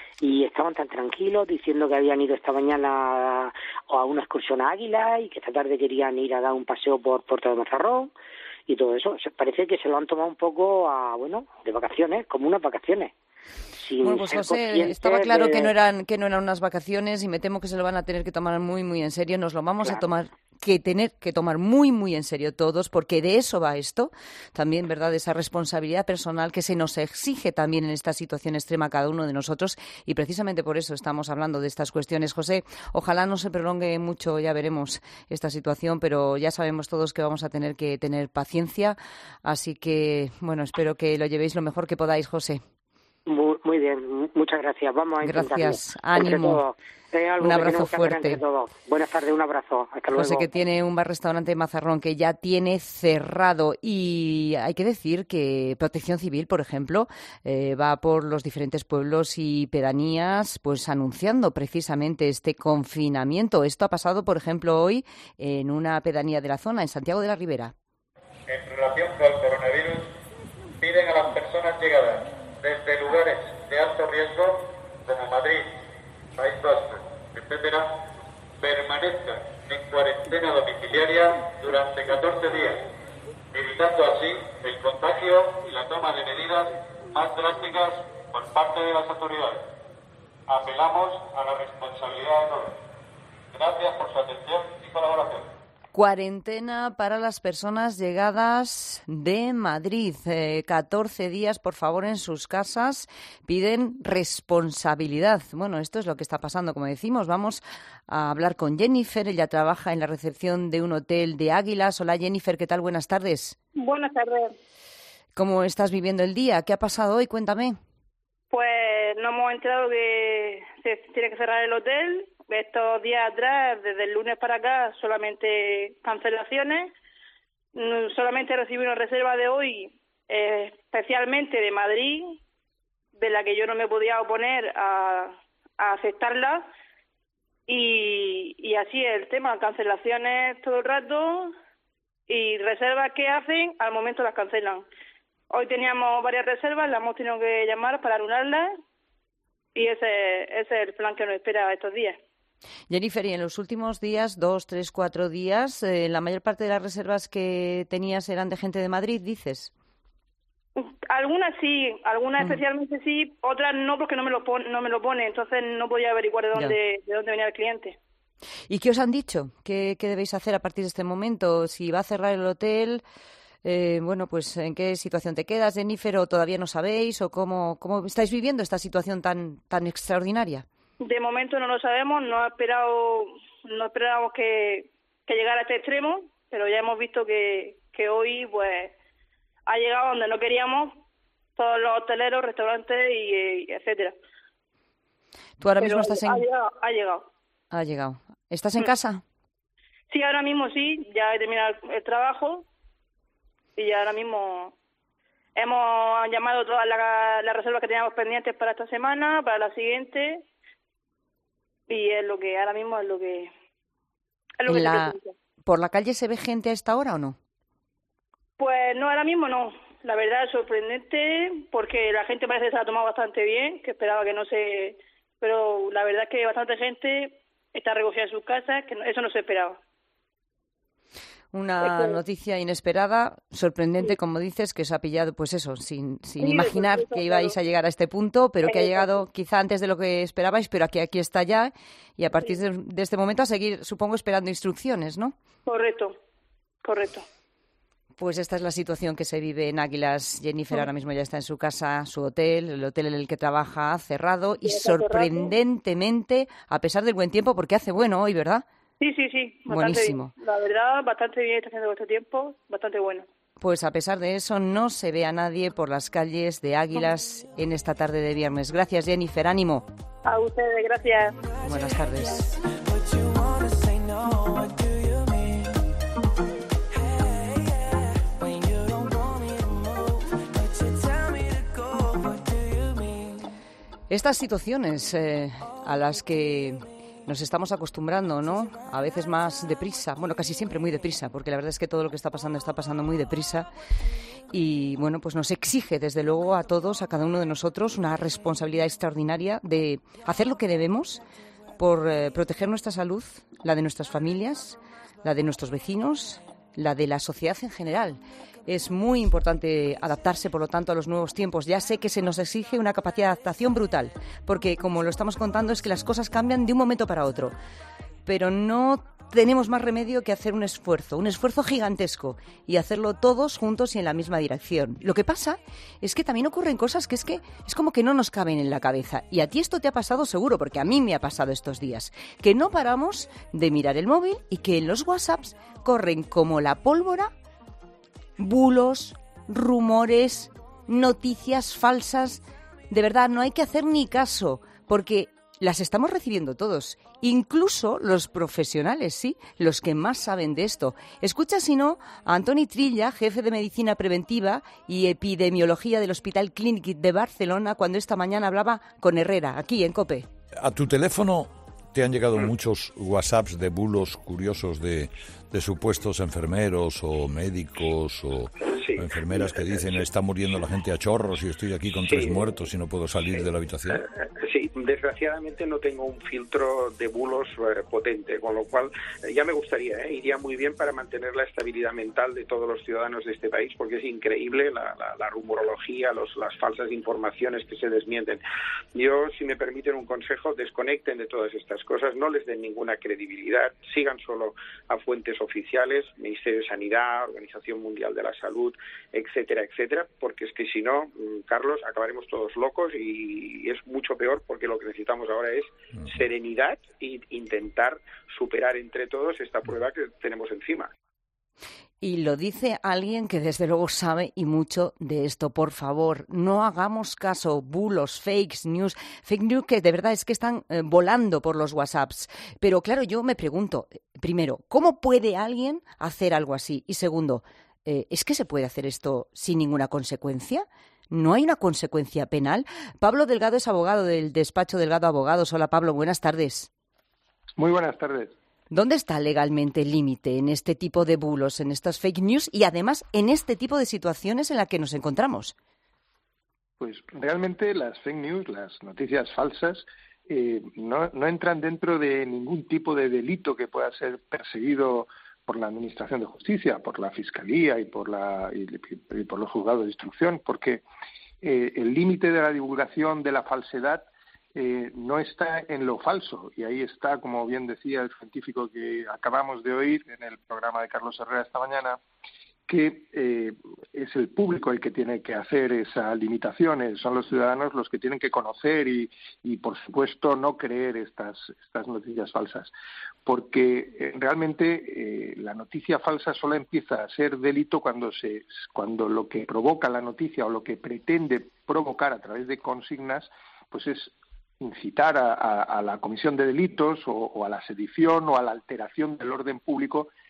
Y estaban tan tranquilos diciendo que habían ido esta mañana a, a una excursión a Águila y que esta tarde querían ir a dar un paseo por Puerto de Mazarrón y todo eso. Se parece que se lo han tomado un poco a, bueno, de vacaciones, como unas vacaciones. Sin Bueno, pues ser José, conscientes estaba claro de- que no eran que no eran unas vacaciones y me temo que se lo van a tener que tomar muy muy en serio. Nos lo vamos a Claro. tomar que tener que tomar muy muy en serio todos, porque de eso va esto. También, ¿verdad?, esa responsabilidad personal que se nos exige también en esta situación extrema a cada uno de nosotros, y precisamente por eso estamos hablando de estas cuestiones. José, ojalá no se prolongue mucho, ya veremos esta situación, pero ya sabemos todos que vamos a tener que tener paciencia, así que bueno, espero que lo llevéis lo mejor que podáis, José. Muy, muy bien, muchas gracias. Vamos a intentarlo. Gracias, Entre ánimo. todos. Es algo Un que abrazo tenemos que hacer fuerte. entre todos. Buenas tardes, un abrazo. Hasta luego. José, que tiene un bar-restaurante en Mazarrón que ya tiene cerrado, y hay que decir que Protección Civil, por ejemplo, eh, va por los diferentes pueblos y pedanías pues anunciando precisamente este confinamiento. Esto ha pasado, por ejemplo, hoy en una pedanía de la zona, en Santiago de la Ribera. En relación con el coronavirus, piden a las personas llegadas desde lugares de alto riesgo, como Madrid, País Vasco, etcétera, permanezcan en cuarentena domiciliaria durante catorce días, evitando así el contagio y la toma de medidas más drásticas por parte de las autoridades. Apelamos a la responsabilidad de todos. Gracias por su atención y colaboración. Cuarentena para las personas llegadas de Madrid. Eh, catorce días, por favor, en sus casas. Piden responsabilidad. Bueno, esto es lo que está pasando, como decimos. Vamos a hablar con Jennifer. Ella trabaja en la recepción de un hotel de Águilas. Hola, Jennifer, ¿qué tal? Buenas tardes. Buenas tardes. ¿Cómo estás viviendo el día? ¿Qué ha pasado hoy? Cuéntame. Pues nos hemos enterado que se tiene que cerrar el hotel. Estos días atrás, desde el lunes para acá, solamente cancelaciones. Mm, Solamente recibí una reserva de hoy, eh, especialmente de Madrid, de la que yo no me podía oponer a, a aceptarla. Y, y así es el tema, cancelaciones todo el rato y reservas que hacen, al momento las cancelan. Hoy teníamos varias reservas, las hemos tenido que llamar para anularlas y ese, ese es el plan que nos espera estos días. Jennifer, y en los últimos días, dos, tres, cuatro días, eh, la mayor parte de las reservas que tenías eran de gente de Madrid, dices. Algunas sí, algunas Ujú. especialmente sí, otras no porque no me lo pone, no me lo pone, entonces no podía averiguar de Ya. dónde, de dónde venía el cliente. ¿Y qué os han dicho? ¿Qué, qué debéis hacer a partir de este momento? Si va a cerrar el hotel, eh, bueno, pues ¿en qué situación te quedas, Jennifer? ¿O todavía no sabéis? ¿O cómo, cómo estáis viviendo esta situación tan, tan extraordinaria? De momento no lo sabemos, no ha esperado, no esperábamos que, que llegara a este extremo, pero ya hemos visto que, que hoy pues ha llegado donde no queríamos, todos los hoteleros, restaurantes y, y etcétera. ¿Tú ahora Pero mismo estás en...? ha llegado, ha llegado. Ha llegado. ¿Estás en Mm. casa? Sí, ahora mismo sí, ya he terminado el trabajo y ya ahora mismo hemos llamado todas las la reservas que teníamos pendientes para esta semana, para la siguiente, y es lo que ahora mismo es lo que es lo que la, se ¿Por la calle se ve gente a esta hora o no? Pues no, ahora mismo no. La verdad es sorprendente porque la gente parece que se la ha tomado bastante bien, que esperaba que no se... Pero la verdad es que bastante gente está recogida en sus casas, que no, eso no se esperaba. Una noticia inesperada, sorprendente, como dices, que os ha pillado, pues eso, sin, sin Sí, imaginar pues eso, que ibais claro. a llegar a este punto, pero que ha Exacto. llegado quizá antes de lo que esperabais, pero aquí, aquí está ya, y a partir de, de este momento a seguir, supongo, esperando instrucciones, ¿no? Correcto, correcto. Pues esta es la situación que se vive en Águilas. Jennifer Sí. ahora mismo ya está en su casa, su hotel, el hotel en el que trabaja ha cerrado, y Sí, está cerrado. sorprendentemente, a pesar del buen tiempo, porque hace bueno hoy, ¿verdad? Sí, sí, sí, bastante Buenísimo. bien. La verdad, bastante bien está haciendo este tiempo, bastante bueno. Pues a pesar de eso, no se ve a nadie por las calles de Águilas en esta tarde de viernes. Gracias, Jennifer. Ánimo. A ustedes, gracias. Buenas tardes. Estas situaciones eh, a las que nos estamos acostumbrando, ¿no? A veces más deprisa, bueno, casi siempre muy deprisa, porque la verdad es que todo lo que está pasando está pasando muy deprisa y, bueno, pues nos exige, desde luego, a todos, a cada uno de nosotros, una responsabilidad extraordinaria de hacer lo que debemos por eh, proteger nuestra salud, la de nuestras familias, la de nuestros vecinos, la de la sociedad en general. Es muy importante adaptarse, por lo tanto, a los nuevos tiempos. Ya sé que se nos exige una capacidad de adaptación brutal, porque, como lo estamos contando, es que las cosas cambian de un momento para otro. Pero no tenemos más remedio que hacer un esfuerzo, un esfuerzo gigantesco, y hacerlo todos juntos y en la misma dirección. Lo que pasa es que también ocurren cosas que es que es como que no nos caben en la cabeza. Y a ti esto te ha pasado seguro, porque a mí me ha pasado estos días. Que no paramos de mirar el móvil y que en los WhatsApps corren como la pólvora bulos, rumores, noticias falsas. De verdad, no hay que hacer ni caso, porque las estamos recibiendo todos, incluso los profesionales, sí, los que más saben de esto. Escucha, si no, a Antoni Trilla, jefe de Medicina Preventiva y Epidemiología del Hospital Clínic de Barcelona, cuando esta mañana hablaba con Herrera, aquí en COPE. ¿A tu teléfono te han llegado muchos WhatsApps de bulos curiosos de, de supuestos enfermeros o médicos o Sí. enfermeras que dicen está muriendo la gente a chorros y estoy aquí con Sí. tres muertos y no puedo salir Sí. de la habitación? Sí, desgraciadamente no tengo un filtro de bulos eh, potente, con lo cual eh, ya me gustaría, eh, iría muy bien para mantener la estabilidad mental de todos los ciudadanos de este país, porque es increíble la, la, la rumorología, los, las falsas informaciones que se desmienten. Yo, si me permiten un consejo, desconecten de todas estas cosas, no les den ninguna credibilidad, sigan solo a fuentes oficiales, Ministerio de Sanidad, Organización Mundial de la Salud, etcétera, etcétera, porque es que si no, Carlos, acabaremos todos locos y es mucho peor, porque lo que necesitamos ahora es serenidad e intentar superar entre todos esta prueba que tenemos encima. Y lo dice alguien que desde luego sabe y mucho de esto. Por favor, no hagamos caso. Bulos, fakes news, fake news que de verdad es que están eh, volando por los WhatsApps. Pero claro, yo me pregunto, primero, ¿cómo puede alguien hacer algo así? Y segundo, eh, ¿es que se puede hacer esto sin ninguna consecuencia? ¿No hay una consecuencia penal? Pablo Delgado es abogado del despacho Delgado Abogados. Hola, Pablo, buenas tardes. Muy buenas tardes. ¿Dónde está legalmente el límite en este tipo de bulos, en estas fake news y además en este tipo de situaciones en las que nos encontramos? Pues realmente las fake news, las noticias falsas, eh, no, no entran dentro de ningún tipo de delito que pueda ser perseguido por la Administración de Justicia, por la Fiscalía y por, la, y, y por los juzgados de instrucción, porque eh, el límite de la divulgación de la falsedad Eh, no está en lo falso, y ahí está, como bien decía el científico que acabamos de oír en el programa de Carlos Herrera esta mañana, que eh, es el público el que tiene que hacer esa limitación, son los ciudadanos los que tienen que conocer y, y por supuesto, no creer estas, estas noticias falsas, porque eh, realmente eh, la noticia falsa solo empieza a ser delito cuando, se, cuando lo que provoca la noticia o lo que pretende provocar a través de consignas, pues es incitar a, a, a la comisión de delitos o, o a la sedición o a la alteración del orden público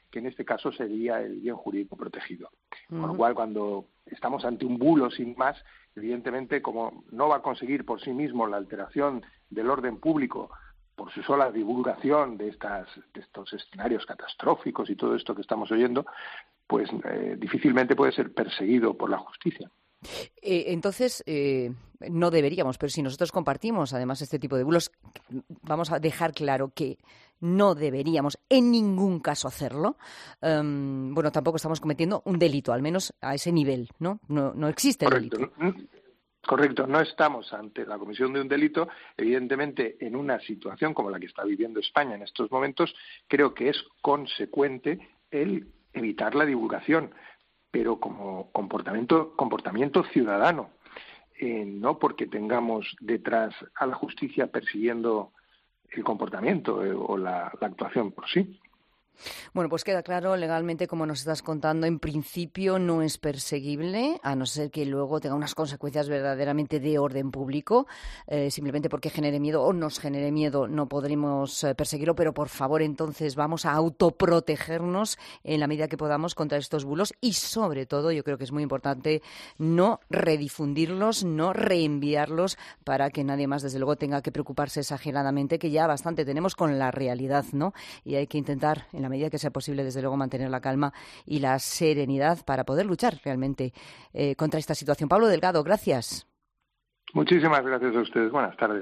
que en este caso sería el bien jurídico protegido. Uh-huh. Con lo cual, cuando estamos ante un bulo sin más, evidentemente, como no va a conseguir por sí mismo la alteración del orden público por su sola divulgación de, estas, de estos escenarios catastróficos y todo esto que estamos oyendo, pues eh, difícilmente puede ser perseguido por la justicia. Eh, entonces, eh, no deberíamos, pero si nosotros compartimos además este tipo de bulos, vamos a dejar claro que no deberíamos en ningún caso hacerlo. Um, bueno, tampoco estamos cometiendo un delito, al menos a ese nivel, ¿no? No, no existe el Correcto. delito. Correcto, no estamos ante la comisión de un delito. Evidentemente, en una situación como la que está viviendo España en estos momentos, creo que es consecuente el evitar la divulgación, pero como comportamiento, comportamiento ciudadano, eh, no porque tengamos detrás a la justicia persiguiendo el comportamiento eh, o la, la actuación por sí. Bueno, pues queda claro legalmente, como nos estás contando, en principio no es perseguible, a no ser que luego tenga unas consecuencias verdaderamente de orden público. Eh, simplemente porque genere miedo o nos genere miedo no podremos eh, perseguirlo, pero por favor entonces vamos a autoprotegernos en la medida que podamos contra estos bulos y sobre todo, yo creo que es muy importante, no redifundirlos, no reenviarlos para que nadie más desde luego tenga que preocuparse exageradamente, que ya bastante tenemos con la realidad, ¿no? Y hay que intentar en la medida que sea posible, desde luego, mantener la calma y la serenidad para poder luchar realmente eh, contra esta situación. Pablo Delgado, gracias. Muchísimas gracias a ustedes. Buenas tardes.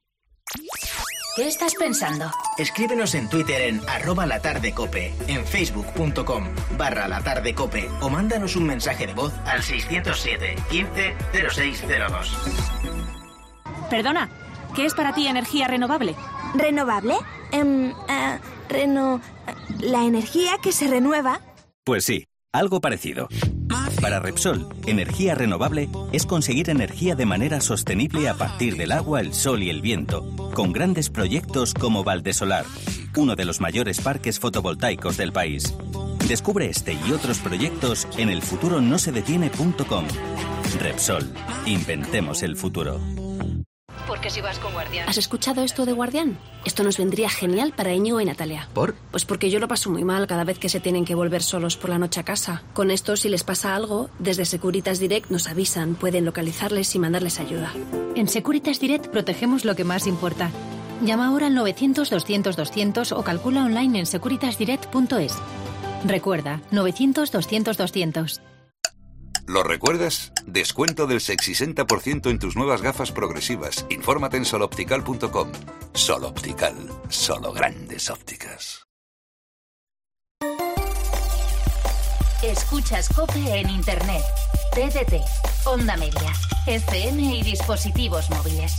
¿Qué estás pensando? Escríbenos en Twitter en arroba latardecope, en facebook.com barra latardecope o mándanos un mensaje de voz al seiscientos siete, quince, cero seis cero dos. Perdona, ¿qué es para ti energía renovable? ¿Renovable? Um, uh, reno... ¿La energía que se renueva? Pues sí, algo parecido. Para Repsol, energía renovable es conseguir energía de manera sostenible a partir del agua, el sol y el viento, con grandes proyectos como Valdesolar, uno de los mayores parques fotovoltaicos del país. Descubre este y otros proyectos en el futuro no se detiene punto com. Repsol, inventemos el futuro. ¿Por qué si vas con Guardián? ¿Has escuchado esto de Guardián? Esto nos vendría genial para Íñigo y Natalia. ¿Por? Pues porque yo lo paso muy mal cada vez que se tienen que volver solos por la noche a casa. Con esto, si les pasa algo, desde Securitas Direct nos avisan, pueden localizarles y mandarles ayuda. En Securitas Direct protegemos lo que más importa. Llama ahora al novecientos, doscientos, doscientos o calcula online en securitas direct punto es. Recuerda, novecientos, doscientos, doscientos. ¿Lo recuerdas? Descuento del sesenta por ciento en tus nuevas gafas progresivas. Infórmate en sol optical punto com. Sol Optical. Solo grandes ópticas. Escuchas COPE en Internet, T D T, Onda Media, F M y dispositivos móviles.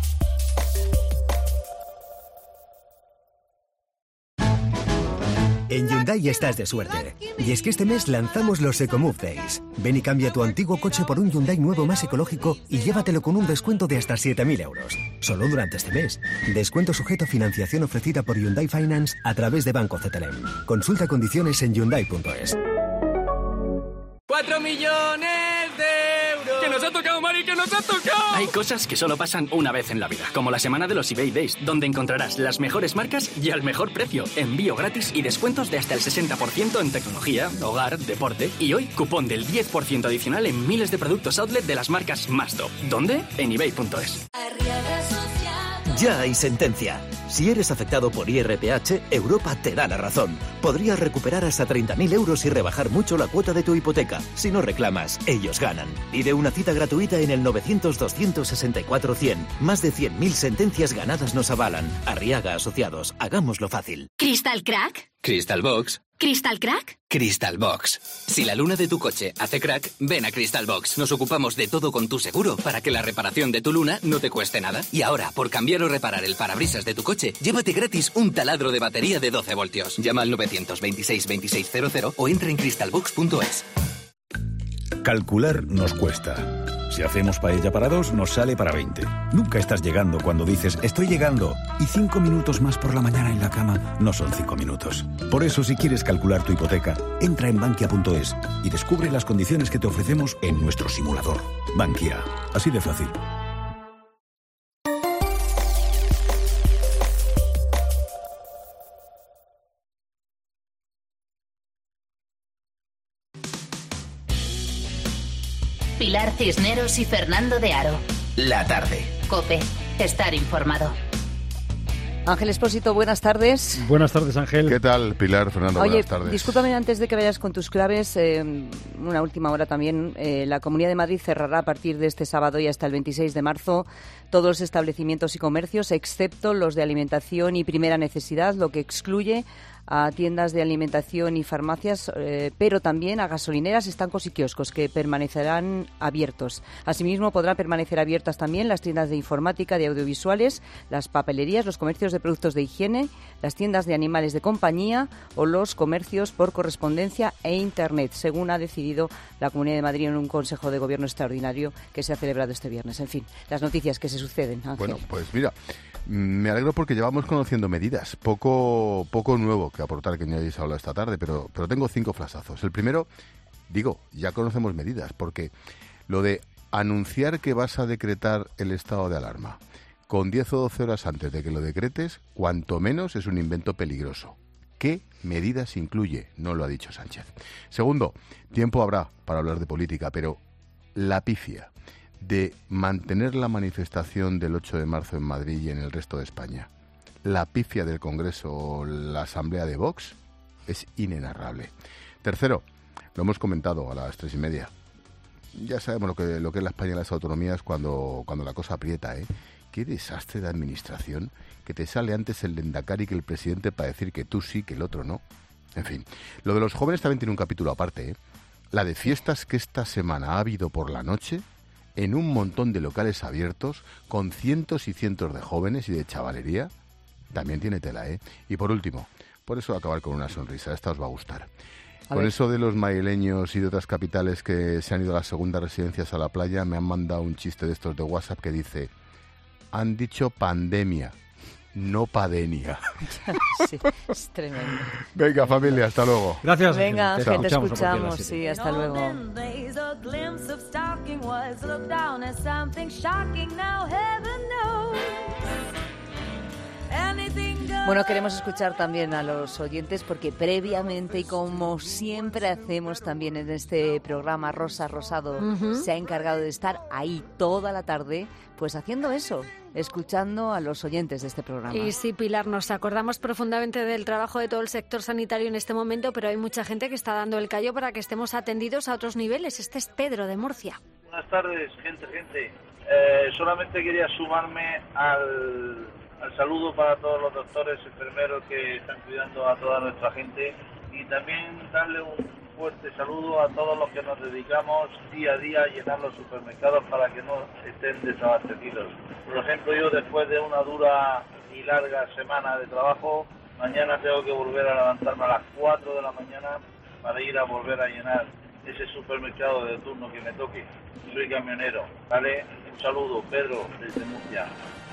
En Hyundai estás de suerte. Y es que este mes lanzamos los EcoMove Days. Ven y cambia tu antiguo coche por un Hyundai nuevo más ecológico y llévatelo con un descuento de hasta siete mil euros. Solo durante este mes. Descuento sujeto a financiación ofrecida por Hyundai Finance a través de Banco C T L M. Consulta condiciones en hyundai punto es. ¡Cuatro millones de euros! ¡Que nos ha tocado, Mari, que nos ha tocado! Hay cosas que solo pasan una vez en la vida, como la semana de los eBay Days, donde encontrarás las mejores marcas y al mejor precio, envío gratis y descuentos de hasta el sesenta por ciento en tecnología, hogar, deporte y hoy cupón del diez por ciento adicional en miles de productos outlet de las marcas más top. ¿Dónde? En ebay punto es. Ya hay sentencia. Si eres afectado por I R P H, Europa te da la razón. Podrías recuperar hasta treinta mil euros y rebajar mucho la cuota de tu hipoteca. Si no reclamas, ellos ganan. Pide una cita gratuita en el novecientos, doscientos sesenta y cuatro, cien. Más de cien mil sentencias ganadas nos avalan. Arriaga Asociados. Hagámoslo fácil. ¿Crystal Crack? Crystal Box. ¿Crystal Crack? Crystal Box. Si la luna de tu coche hace crack, ven a Crystal Box. Nos ocupamos de todo con tu seguro para que la reparación de tu luna no te cueste nada. Y ahora, por cambiar o reparar el parabrisas de tu coche, llévate gratis un taladro de batería de doce voltios. Llama al novecientos veintiséis veintiséis cero cero o entra en crystal box punto es. Calcular nos cuesta. Si hacemos paella para dos, nos sale para veinte. Nunca estás llegando cuando dices estoy llegando y cinco minutos más por la mañana en la cama no son cinco minutos. Por eso, si quieres calcular tu hipoteca, entra en bankia punto es y descubre las condiciones que te ofrecemos en nuestro simulador. Bankia. Así de fácil. Pilar Cisneros y Fernando de Aro. La tarde. COPE. Estar informado. Ángel Expósito, buenas tardes. Buenas tardes, Ángel. ¿Qué tal, Pilar, Fernando? Oye, buenas tardes. Discúlpame antes de que vayas con tus claves, eh, una última hora también. Eh, la Comunidad de Madrid cerrará a partir de este sábado y hasta el veintiséis de marzo todos los establecimientos y comercios, excepto los de alimentación y primera necesidad, lo que excluye a tiendas de alimentación y farmacias, eh, pero también a gasolineras, estancos y kioscos, que permanecerán abiertos. Asimismo, podrán permanecer abiertas también las tiendas de informática, de audiovisuales, las papelerías, los comercios de productos de higiene, las tiendas de animales de compañía o los comercios por correspondencia e Internet, según ha decidido la Comunidad de Madrid en un Consejo de Gobierno extraordinario que se ha celebrado este viernes. En fin, las noticias que se suceden, Ángel. Bueno, pues mira, me alegro porque llevamos conociendo medidas. Poco poco nuevo que aportar que no hayáis hablado esta tarde, pero, pero tengo cinco flasazos. El primero, digo, ya conocemos medidas, porque lo de anunciar que vas a decretar el estado de alarma con diez o doce horas antes de que lo decretes, cuanto menos es un invento peligroso. ¿Qué medidas incluye? No lo ha dicho Sánchez. Segundo, tiempo habrá para hablar de política, pero la pifia de mantener la manifestación del ocho de marzo en Madrid y en el resto de España, la pifia del Congreso o la Asamblea de Vox, es inenarrable. Tercero, lo hemos comentado a las tres y media, ya sabemos lo que, lo que es la España y las autonomías cuando, cuando la cosa aprieta, ¿eh? Qué desastre de administración, que te sale antes el Lendakari que el presidente para decir que tú sí, que el otro no. En fin, lo de los jóvenes también tiene un capítulo aparte, ¿eh? La de fiestas que esta semana ha habido por la noche en un montón de locales abiertos con cientos y cientos de jóvenes y de chavalería, también tiene tela, ¿eh? Y por último, por eso acabar con una sonrisa, esta os va a gustar. A con ver. Eso de los madrileños y de otras capitales que se han ido a las segundas residencias a la playa, me han mandado un chiste de estos de WhatsApp que dice: han dicho pandemia, no padenia. Sí, es tremendo. Venga, familia, hasta luego. Gracias. Venga, Ángel, te escuchamos, escuchamos. Sí, hasta luego. Bueno, queremos escuchar también a los oyentes porque previamente, y como siempre hacemos también en este programa, Rosa Rosado uh-huh. se ha encargado de estar ahí toda la tarde, pues haciendo eso, escuchando a los oyentes de este programa. Y sí, Pilar, nos acordamos profundamente del trabajo de todo el sector sanitario en este momento, pero hay mucha gente que está dando el callo para que estemos atendidos a otros niveles. Este es Pedro, de Murcia. Buenas tardes, gente, gente. Eh, solamente quería sumarme al... al saludo para todos los doctores, enfermeros que están cuidando a toda nuestra gente, y también darle un fuerte saludo a todos los que nos dedicamos día a día a llenar los supermercados para que no estén desabastecidos. Por ejemplo, yo después de una dura y larga semana de trabajo, mañana tengo que volver a levantarme a las cuatro de la mañana para ir a volver a llenar ese supermercado de turno que me toque. Soy camionero, ¿vale? Un saludo, Pedro, desde Murcia.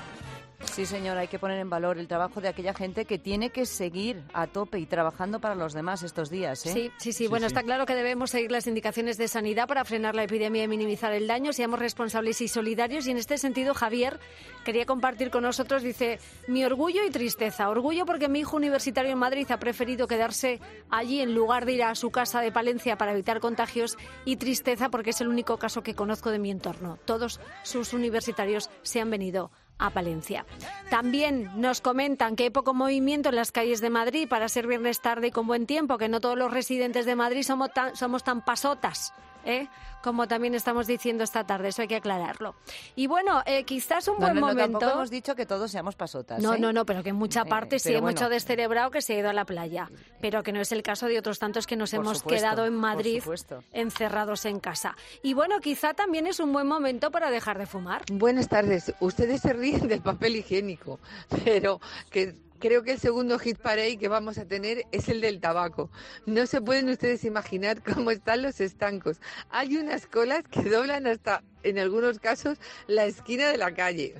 Sí, señor, hay que poner en valor el trabajo de aquella gente que tiene que seguir a tope y trabajando para los demás estos días, ¿eh? Sí, sí, sí. Bueno, sí, sí. Está claro que debemos seguir las indicaciones de sanidad para frenar la epidemia y minimizar el daño. Seamos responsables y solidarios. Y en este sentido, Javier quería compartir con nosotros, dice, mi orgullo y tristeza. Orgullo porque mi hijo universitario en Madrid ha preferido quedarse allí en lugar de ir a su casa de Palencia para evitar contagios. Y tristeza porque es el único caso que conozco de mi entorno. Todos sus universitarios se han venido a Palencia. También nos comentan que hay poco movimiento en las calles de Madrid para ser viernes tarde y con buen tiempo, que no todos los residentes de Madrid somos tan, somos tan pasotas, ¿eh? Como también estamos diciendo esta tarde, eso hay que aclararlo. Y bueno, eh, quizás un no, buen no, no, momento... tampoco hemos dicho que todos seamos pasotas, No, ¿eh? no, no, pero que en mucha parte eh, sí hay bueno. mucho descerebrado que se ha ido a la playa, pero que no es el caso de otros tantos que nos por hemos supuesto, quedado en Madrid encerrados en casa. Y bueno, quizá también es un buen momento para dejar de fumar. Buenas tardes. Ustedes se ríen del papel higiénico, pero que... creo que el segundo hit parade que vamos a tener es el del tabaco. No se pueden ustedes imaginar cómo están los estancos. Hay unas colas que doblan hasta, en algunos casos, la esquina de la calle.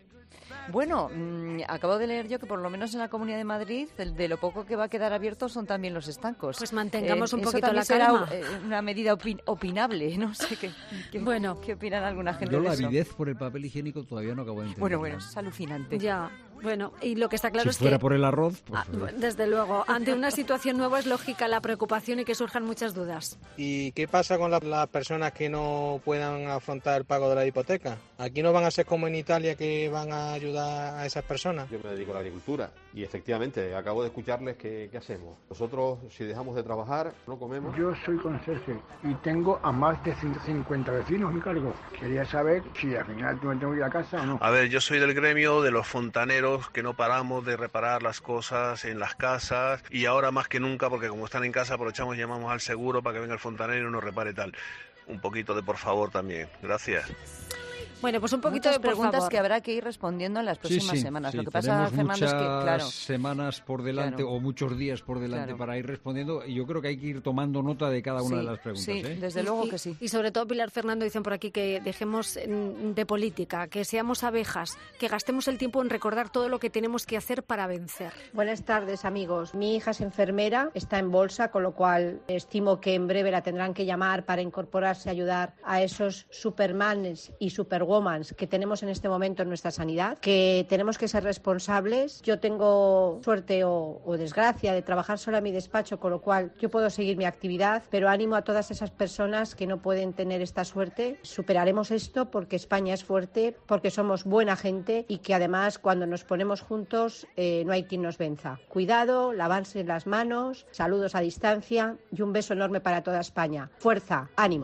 Bueno, mmm, acabo de leer yo que por lo menos en la Comunidad de Madrid, de, de lo poco que va a quedar abierto son también los estancos. Pues mantengamos eh, un poquito la calma. Será eh, una medida opin- opinable, no sé qué, qué, bueno, qué opinan alguna gente yo de la eso. avidez por el papel higiénico todavía no acabo de entender. Bueno, bueno, es alucinante. Ya. Bueno, y lo que está claro si es que... Si fuera por el arroz... Pues, ah, desde luego, ante una situación nueva es lógica la preocupación y que surjan muchas dudas. ¿Y qué pasa con la, las personas que no puedan afrontar el pago de la hipoteca? ¿Aquí no van a ser como en Italia que van a ayudar a esas personas? Yo me dedico a la agricultura y efectivamente acabo de escucharles que, qué hacemos. Nosotros, si dejamos de trabajar, no comemos. Yo soy conserje y tengo a más de ciento cincuenta vecinos a mi cargo. Quería saber si al final me tengo que ir a casa o no. A ver, yo soy del gremio de los fontaneros que no paramos de reparar las cosas en las casas y ahora más que nunca, porque como están en casa aprovechamos y llamamos al seguro para que venga el fontanero y nos repare tal. Un poquito de por favor también. Gracias. Bueno, pues un poquito Muchas de por preguntas favor. que habrá que ir respondiendo en las próximas sí, sí, semanas. Sí, Lo que pasa, Fernando, es que claro, semanas por delante claro. o muchos días por delante Claro. para ir respondiendo y yo creo que hay que ir tomando nota de cada una Sí, de las preguntas. sí, ¿eh? desde Y- luego y- que sí. Y sobre todo, Pilar, Fernando, dicen por aquí que dejemos mm, de política, que seamos abejas, que gastemos el tiempo en recordar todo lo que tenemos que hacer para vencer. Buenas tardes, amigos. Mi hija es enfermera, está en bolsa, con lo cual estimo que en breve la tendrán que llamar para incorporarse a ayudar a esos supermanes y superwomans que tenemos en este momento en nuestra sanidad, que tenemos que ser responsables. Yo tengo suerte o, o desgracia de trabajar sola en mi despacho, con lo cual yo puedo seguir mi actividad, pero animo a todas esas personas que no pueden tener esta suerte. Superaremos esto porque España es fuerte, porque somos buena gente y que además cuando nos ponemos juntos eh, no hay quien nos venza. Cuidado, lavarse las manos, saludos a distancia y un beso enorme para toda España. Fuerza, ánimo.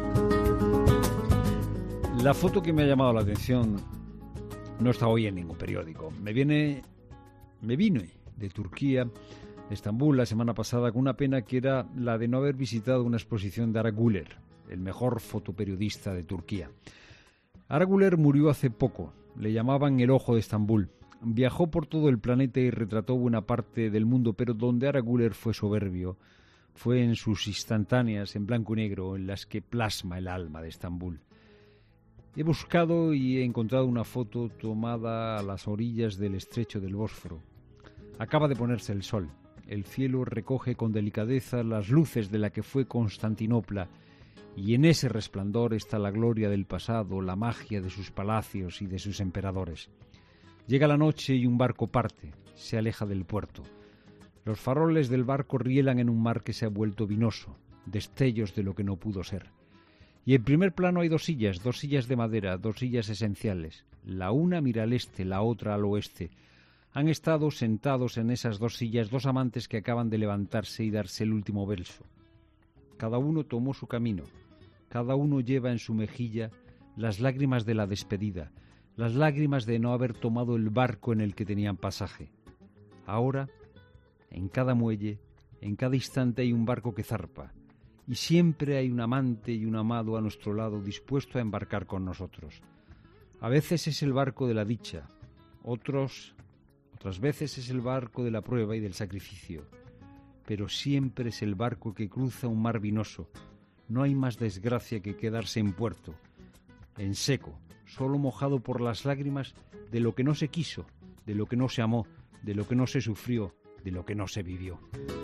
La foto que me ha llamado la atención no está hoy en ningún periódico. Me viene, me vine de Turquía, de Estambul, la semana pasada, con una pena que era la de no haber visitado una exposición de Ara Güler, el mejor fotoperiodista de Turquía. Ara Güler murió hace poco, le llamaban el ojo de Estambul. Viajó por todo el planeta y retrató buena parte del mundo, pero donde Ara Güler fue soberbio fue en sus instantáneas en blanco y negro, en las que plasma el alma de Estambul. He buscado y he encontrado una foto tomada a las orillas del estrecho del Bósforo. Acaba de ponerse el sol. El cielo recoge con delicadeza las luces de la que fue Constantinopla, y en ese resplandor está la gloria del pasado, la magia de sus palacios y de sus emperadores. Llega la noche y un barco parte, se aleja del puerto. Los faroles del barco rielan en un mar que se ha vuelto vinoso, destellos de lo que no pudo ser. Y en primer plano hay dos sillas, dos sillas de madera, dos sillas esenciales. La una mira al este, la otra al oeste. Han estado sentados en esas dos sillas dos amantes que acaban de levantarse y darse el último beso. Cada uno tomó su camino. Cada uno lleva en su mejilla las lágrimas de la despedida, las lágrimas de no haber tomado el barco en el que tenían pasaje. Ahora, en cada muelle, en cada instante hay un barco que zarpa. Y siempre hay un amante y un amado a nuestro lado dispuesto a embarcar con nosotros. A veces es el barco de la dicha, otros, otras veces es el barco de la prueba y del sacrificio, pero siempre es el barco que cruza un mar vinoso. No hay más desgracia que quedarse en puerto, en seco, solo mojado por las lágrimas de lo que no se quiso, de lo que no se amó, de lo que no se sufrió, de lo que no se vivió.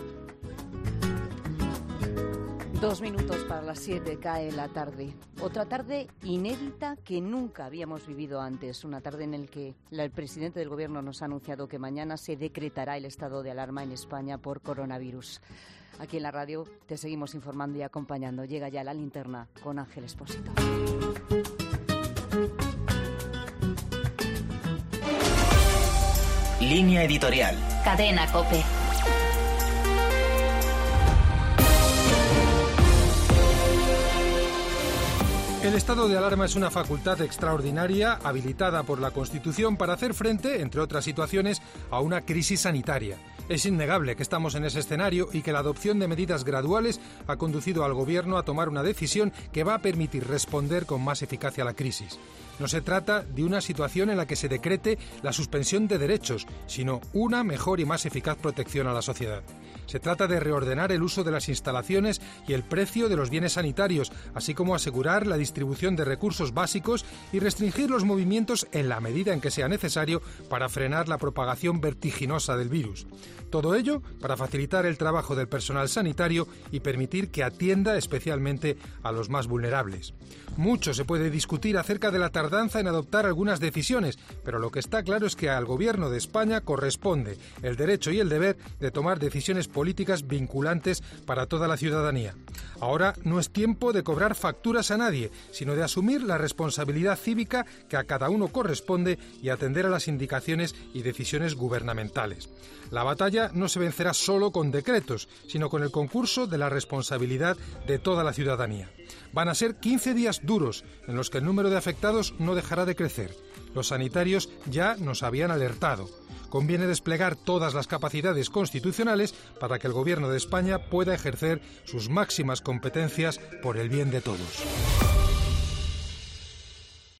Dos minutos para las siete cae la tarde. Otra tarde inédita que nunca habíamos vivido antes. Una tarde en la que el presidente del Gobierno nos ha anunciado que mañana se decretará el estado de alarma en España por coronavirus. Aquí en la radio te seguimos informando y acompañando. Llega ya la linterna con Ángel Expósito. Línea editorial. Cadena COPE. El estado de alarma es una facultad extraordinaria habilitada por la Constitución para hacer frente, entre otras situaciones, a una crisis sanitaria. Es innegable que estamos en ese escenario y que la adopción de medidas graduales ha conducido al Gobierno a tomar una decisión que va a permitir responder con más eficacia a la crisis. No se trata de una situación en la que se decrete la suspensión de derechos, sino una mejor y más eficaz protección a la sociedad. Se trata de reordenar el uso de las instalaciones y el precio de los bienes sanitarios, así como asegurar la distribución de recursos básicos y restringir los movimientos en la medida en que sea necesario para frenar la propagación vertiginosa del virus. Todo ello para facilitar el trabajo del personal sanitario y permitir que atienda especialmente a los más vulnerables. Mucho se puede discutir acerca de la tardanza en adoptar algunas decisiones, pero lo que está claro es que al Gobierno de España corresponde el derecho y el deber de tomar decisiones políticas vinculantes para toda la ciudadanía. Ahora no es tiempo de cobrar facturas a nadie, sino de asumir la responsabilidad cívica que a cada uno corresponde y atender a las indicaciones y decisiones gubernamentales. La batalla no se vencerá solo con decretos, sino con el concurso de la responsabilidad de toda la ciudadanía. Van a ser quince días duros en los que el número de afectados no dejará de crecer. Los sanitarios ya nos habían alertado. Conviene desplegar todas las capacidades constitucionales para que el Gobierno de España pueda ejercer sus máximas competencias por el bien de todos.